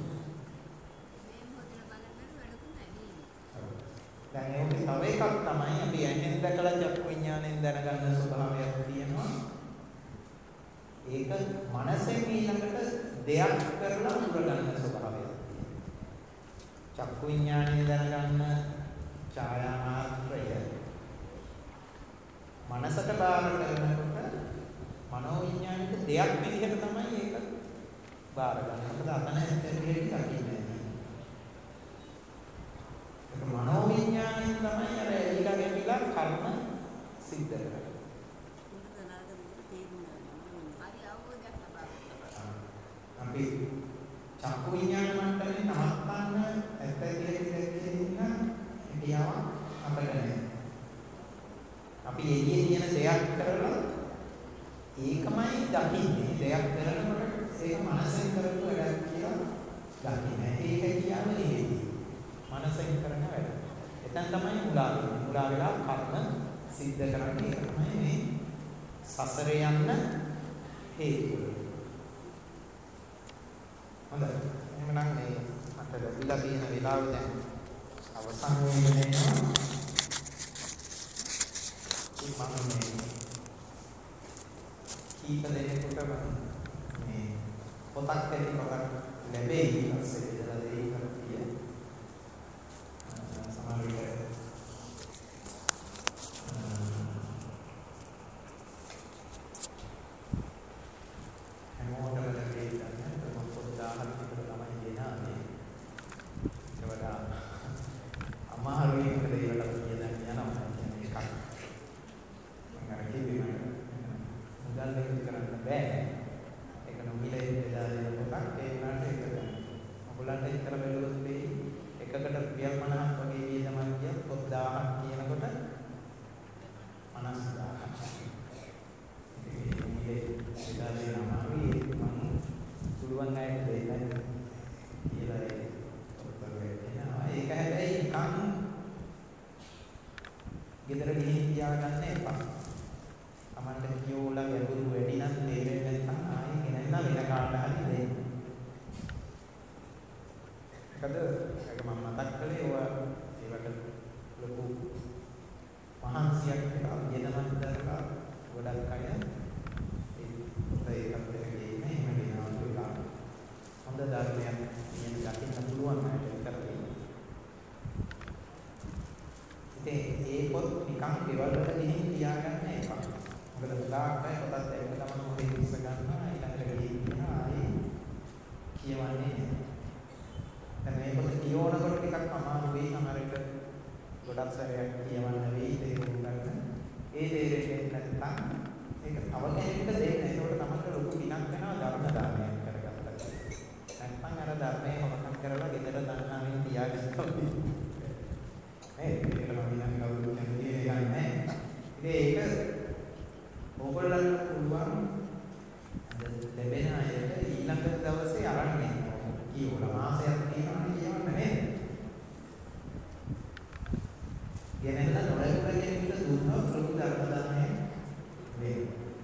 දැන් ඒක තව එකක් තමයි අපි ඇහෙන් දැකලා චක්කු විඥාණයෙන් දැනගන්න ස්වභාවයක් තියෙනවා. ඒක මනසෙන් ඊළඟට දෙයක් කරලා උරගන්න ස්වභාවයක් තියෙනවා. චක්කු විඥාණයෙන් දැනගන්න ඡායා මාත්‍රය මනසට බාර කරනකොට මනෝ විඥාණයට දෙයක් විදිහට තමයි ඒක බාර ගන්න. මොකද අතන ඇත්තටම දකින්නේ. ඒක මනෝ විඥාණයෙන් තමයි අර ඊළඟ ඊළඟ කර්ම සිද්ධ කරන්නේ. අපි චක්කු විඥාන මට්ටමේ නවත්තන්න ඇත්ත ඇති දෙයක් ඉන්න හැකියාව අපිට නැහැ. අපි එළියේ තියෙන දෙයක් කරලා ඒකමයි දකින්නේ. දෙයක් කරනකොට ඒක මනසෙන් කරපු වැඩක් කියලා දකින්නේ. ඒක කියාව නෙවෙයි. මනසෙන් කරන වැඩ. එතන තමයි මුලා වෙන්නේ. මුලා වෙලා කර්ම සිද්ධ කරන්නේ. ඒක තමයි මේ සසරේ යන්න හේතුව. හොඳයි. එහෙනම් මේ ලැබිලා තියෙන වෙලාව දැන් අවසන් වෙන්නේ නැහැ. මම මේ කීප දෙනෙකුට මේ පොතක් ඇති පොතක් ලැබෙයි ඊපස්සේ ඉඳලා දෙයි කරුතිය. සමහර විට හැමෝටම ලැබෙයි ගන්න පොත් දාහක් විතර තමයි දෙනානේ. ඒක වඩා අමාරුයි මොකද ඒකට කියන යනවා කියන්නේ එකක්. මම අර කිව්වේ මුදල් දෙක කරන්න බෑ. ඒක නොමිලේ බෙදා දෙන පොතක් ඒ වුණාට ඒක ඔයගොල්ලන්ට ඉතල බැලුවොත් මේ එකකට රුපියල් පනහක් වගේ වියදමක් ගියත් පොත් දාහක් කියනකොට පනස් දාහක්. ඒ නොමිලේ බෙදා දෙන අමාරුයි මම පුළුවන් අයට දෙන්න කියලා ඒ පොත්වල කියනවා. ඒක හැබැයි නිකන් ගෙදර ගිහින් තියාගන්න එපා. තමන්ට කියෝලා ගැඹුරු වැඩි නම් තේරෙන්නේ නැත්නම් ආයෙ ගෙනල්ලා වෙන කාට හරි දෙන්න. ඒකද ඒක මම මතක් කළේ ඔය ඒවට ලොකු මහන්සියක් කරලා වියදමක් දරලා ගොඩක් අය ඒ පොත ඒකත් දෙකේ එහෙම ගෙනාවු වෙලා හොඳ ධර්මයක් කියන දකින්න පුළුවන් අයට විතරයි. ඉතින් ඒ පොත් නිකන් ගෙවල් වල ගිහින් තියාගන්න එපා. මොකද ගොඩාක් අය පොතක් දැක්ක තමයි මොකද ඉස්ස ගන්නවා ඊළඟට ගිහින් ආයේ කියවන්නේ නැහැ. දැන් මේ පොත කියවනකොට ටිකක් අමාරු වෙයි සමහරවිට ගොඩක් සැරයක් කියවන්න වෙයි තේරුම් ගන්න. ඒ තේරෙන්නේ නැත්නම් ඒක තව කෙනෙකුට දෙන්න. ඒකට තමයි ලොකු පිනක් වෙනවා ධර්ම දානයක් කරගත්තා. නැත්නම් අර ධර්මයේ හොරකම් කරලා ගෙදර දන්නාවෙන් තියාගත්තා. ඒ ඒක නම් විනාඩි කවුරුත් කැමති එකක් නැහැ. ඉතින් ඒක ඕගොල්ලන්ට පුළුවන් ලැබෙන අයට ඊළඟ දවසේ අරන් එන්න. කියවලා මාසයක් තියෙනවා කියවන්න නේද? ගෙනල්ලා නොලැබුණ කෙනෙකුට දුන්නොත් ලොකු ධර්ම දානයක් වේ.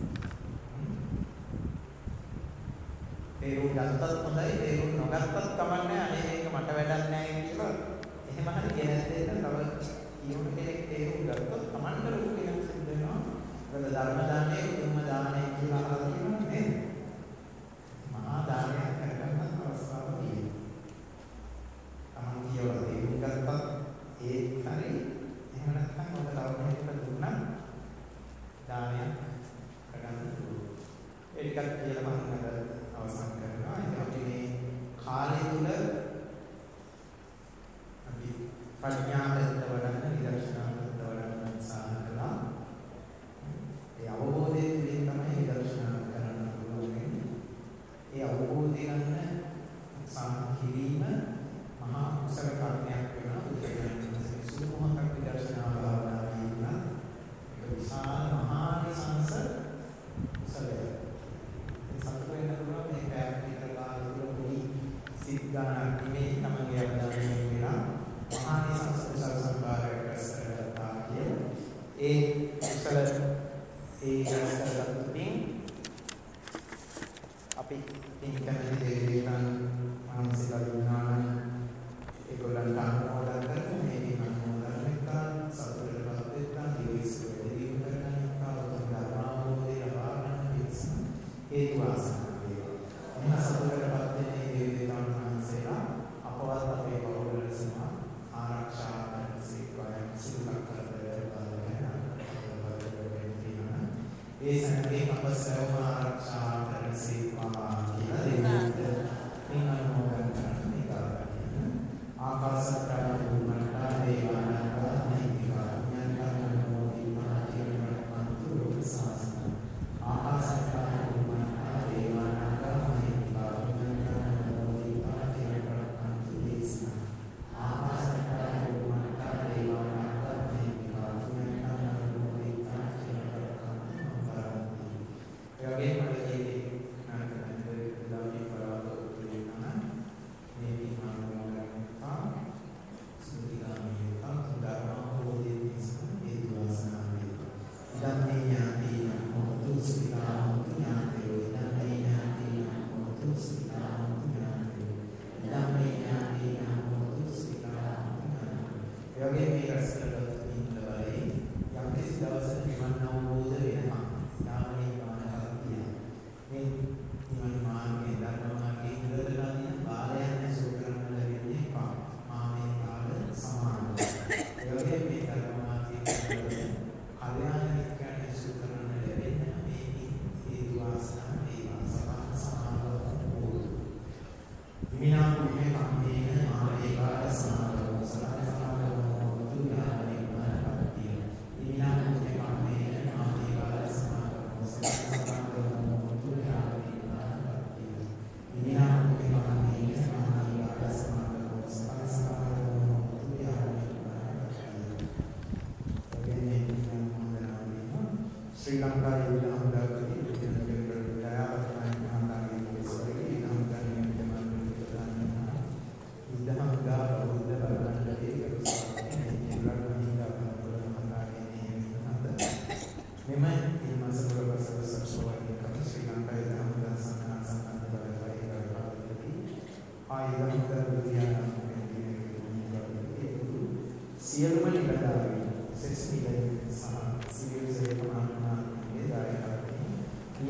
තේරුම් ගත්තත් හොඳයි, තේරුම් නොගත්තත් කමන්නේ. අනේ මේක මට වැඩක් නැහැ කියලා එහෙම හරි ගෙනත් දෙන්න. තව කියවන කෙනෙක් තේරුම් ගත්තොත් කමන්න ලොකු කෙනෙක් සිද්ධ වෙනවා. මොකද ධර්ම දානයේ උතුම්ම දානය කියලා අහලා තියෙනවා නේද? මහා දානයක් කරගන්න අවස්ථාවක් තියෙනවා. තමන් කියවලා තේරුම් ගත්තත් ඒ හරි එහෙම නැත්නම් ඔබ තව කෙනෙකුට දුන්නා දානයක් කරගන්න පුළුවන්. ඒ ටිකක් කියලා මම අද අවසන් කරනවා. ඉතින් අපි මේ කාලය තුල අපි ප්‍රඥාවෙන් වඩන්න විදර්ශනාවෙන් වඩන්න උත්සාහ කළා. ඒ අවබෝධයෙන් තුලින් තමයි විදර්ශනා කරන්න පුළුවන් වෙන්නේ. ඒ අවබෝධය ගන්න උත්සාහ කිරීම මහා කුසල කර්මයක් වෙනවා. උදේට සුළු මොහොතක් විදර්ශනා භාවනාවේ ඉන්න ඒක විශාල මහා නිසංස කුසලයක්. ඒ සතුට වෙන පුළුවන් මේ පැයක් විතරලා දුර පොඩි සිත් ගන්නක් නෙමෙයි තමගේ අවධානය වෙලා මහා නිසංස කුසල සම්භාරයක් රැස් කරගත්තා කිය. ඒ කුසල ඒ යස්තරතුමින් අපි ඉන්කමෙන් දෙවියන් මානසික විඥාන ඒගොල්ලන්ට අනුමෝදන් කරමු. මේ අනුමෝදන් වෙත්තා සතුටටපත් වෙත්තා ජීවිතේ දෙවියන් කරගන්නා උතුම් ධර්මාවබෝධය ලබා ගන්න පිණිස හේතු වාසනා වේවා. එන සතුටටපත් වෙන දෙවියන් වහන්සේලා අපවත් අපේ බෞද්ධ සමාජ ආරක්ෂා කරන සීක්වයන් සිදුලක් කරදර බලගෙන ඒ සැනගේ අප සෑම ආරක්ෂා කරන සීක්වා කියලා දෙවියන්ට මේ අනුමෝදන් කරන මේක ආකාශත්‍රා භූමණ්ඩා දේවානාගා මහිත්‍තිකා ඥානකරණෝ දීපාතිරණන්තු ලෝකසාසන ආකාශත්‍රා භූමණ්ඩා දේවානාගා මහිත්‍තිකා ඥානකරණෝ දීපාතිරණන්තු දේශනා ආකාශත්‍රා භූමණ්ඩා දේවානාගා මහිත්‍තිකා ඥානකරණෝ දීපාතිරණන්තු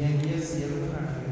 මිය ගිය සියලුම කණගේ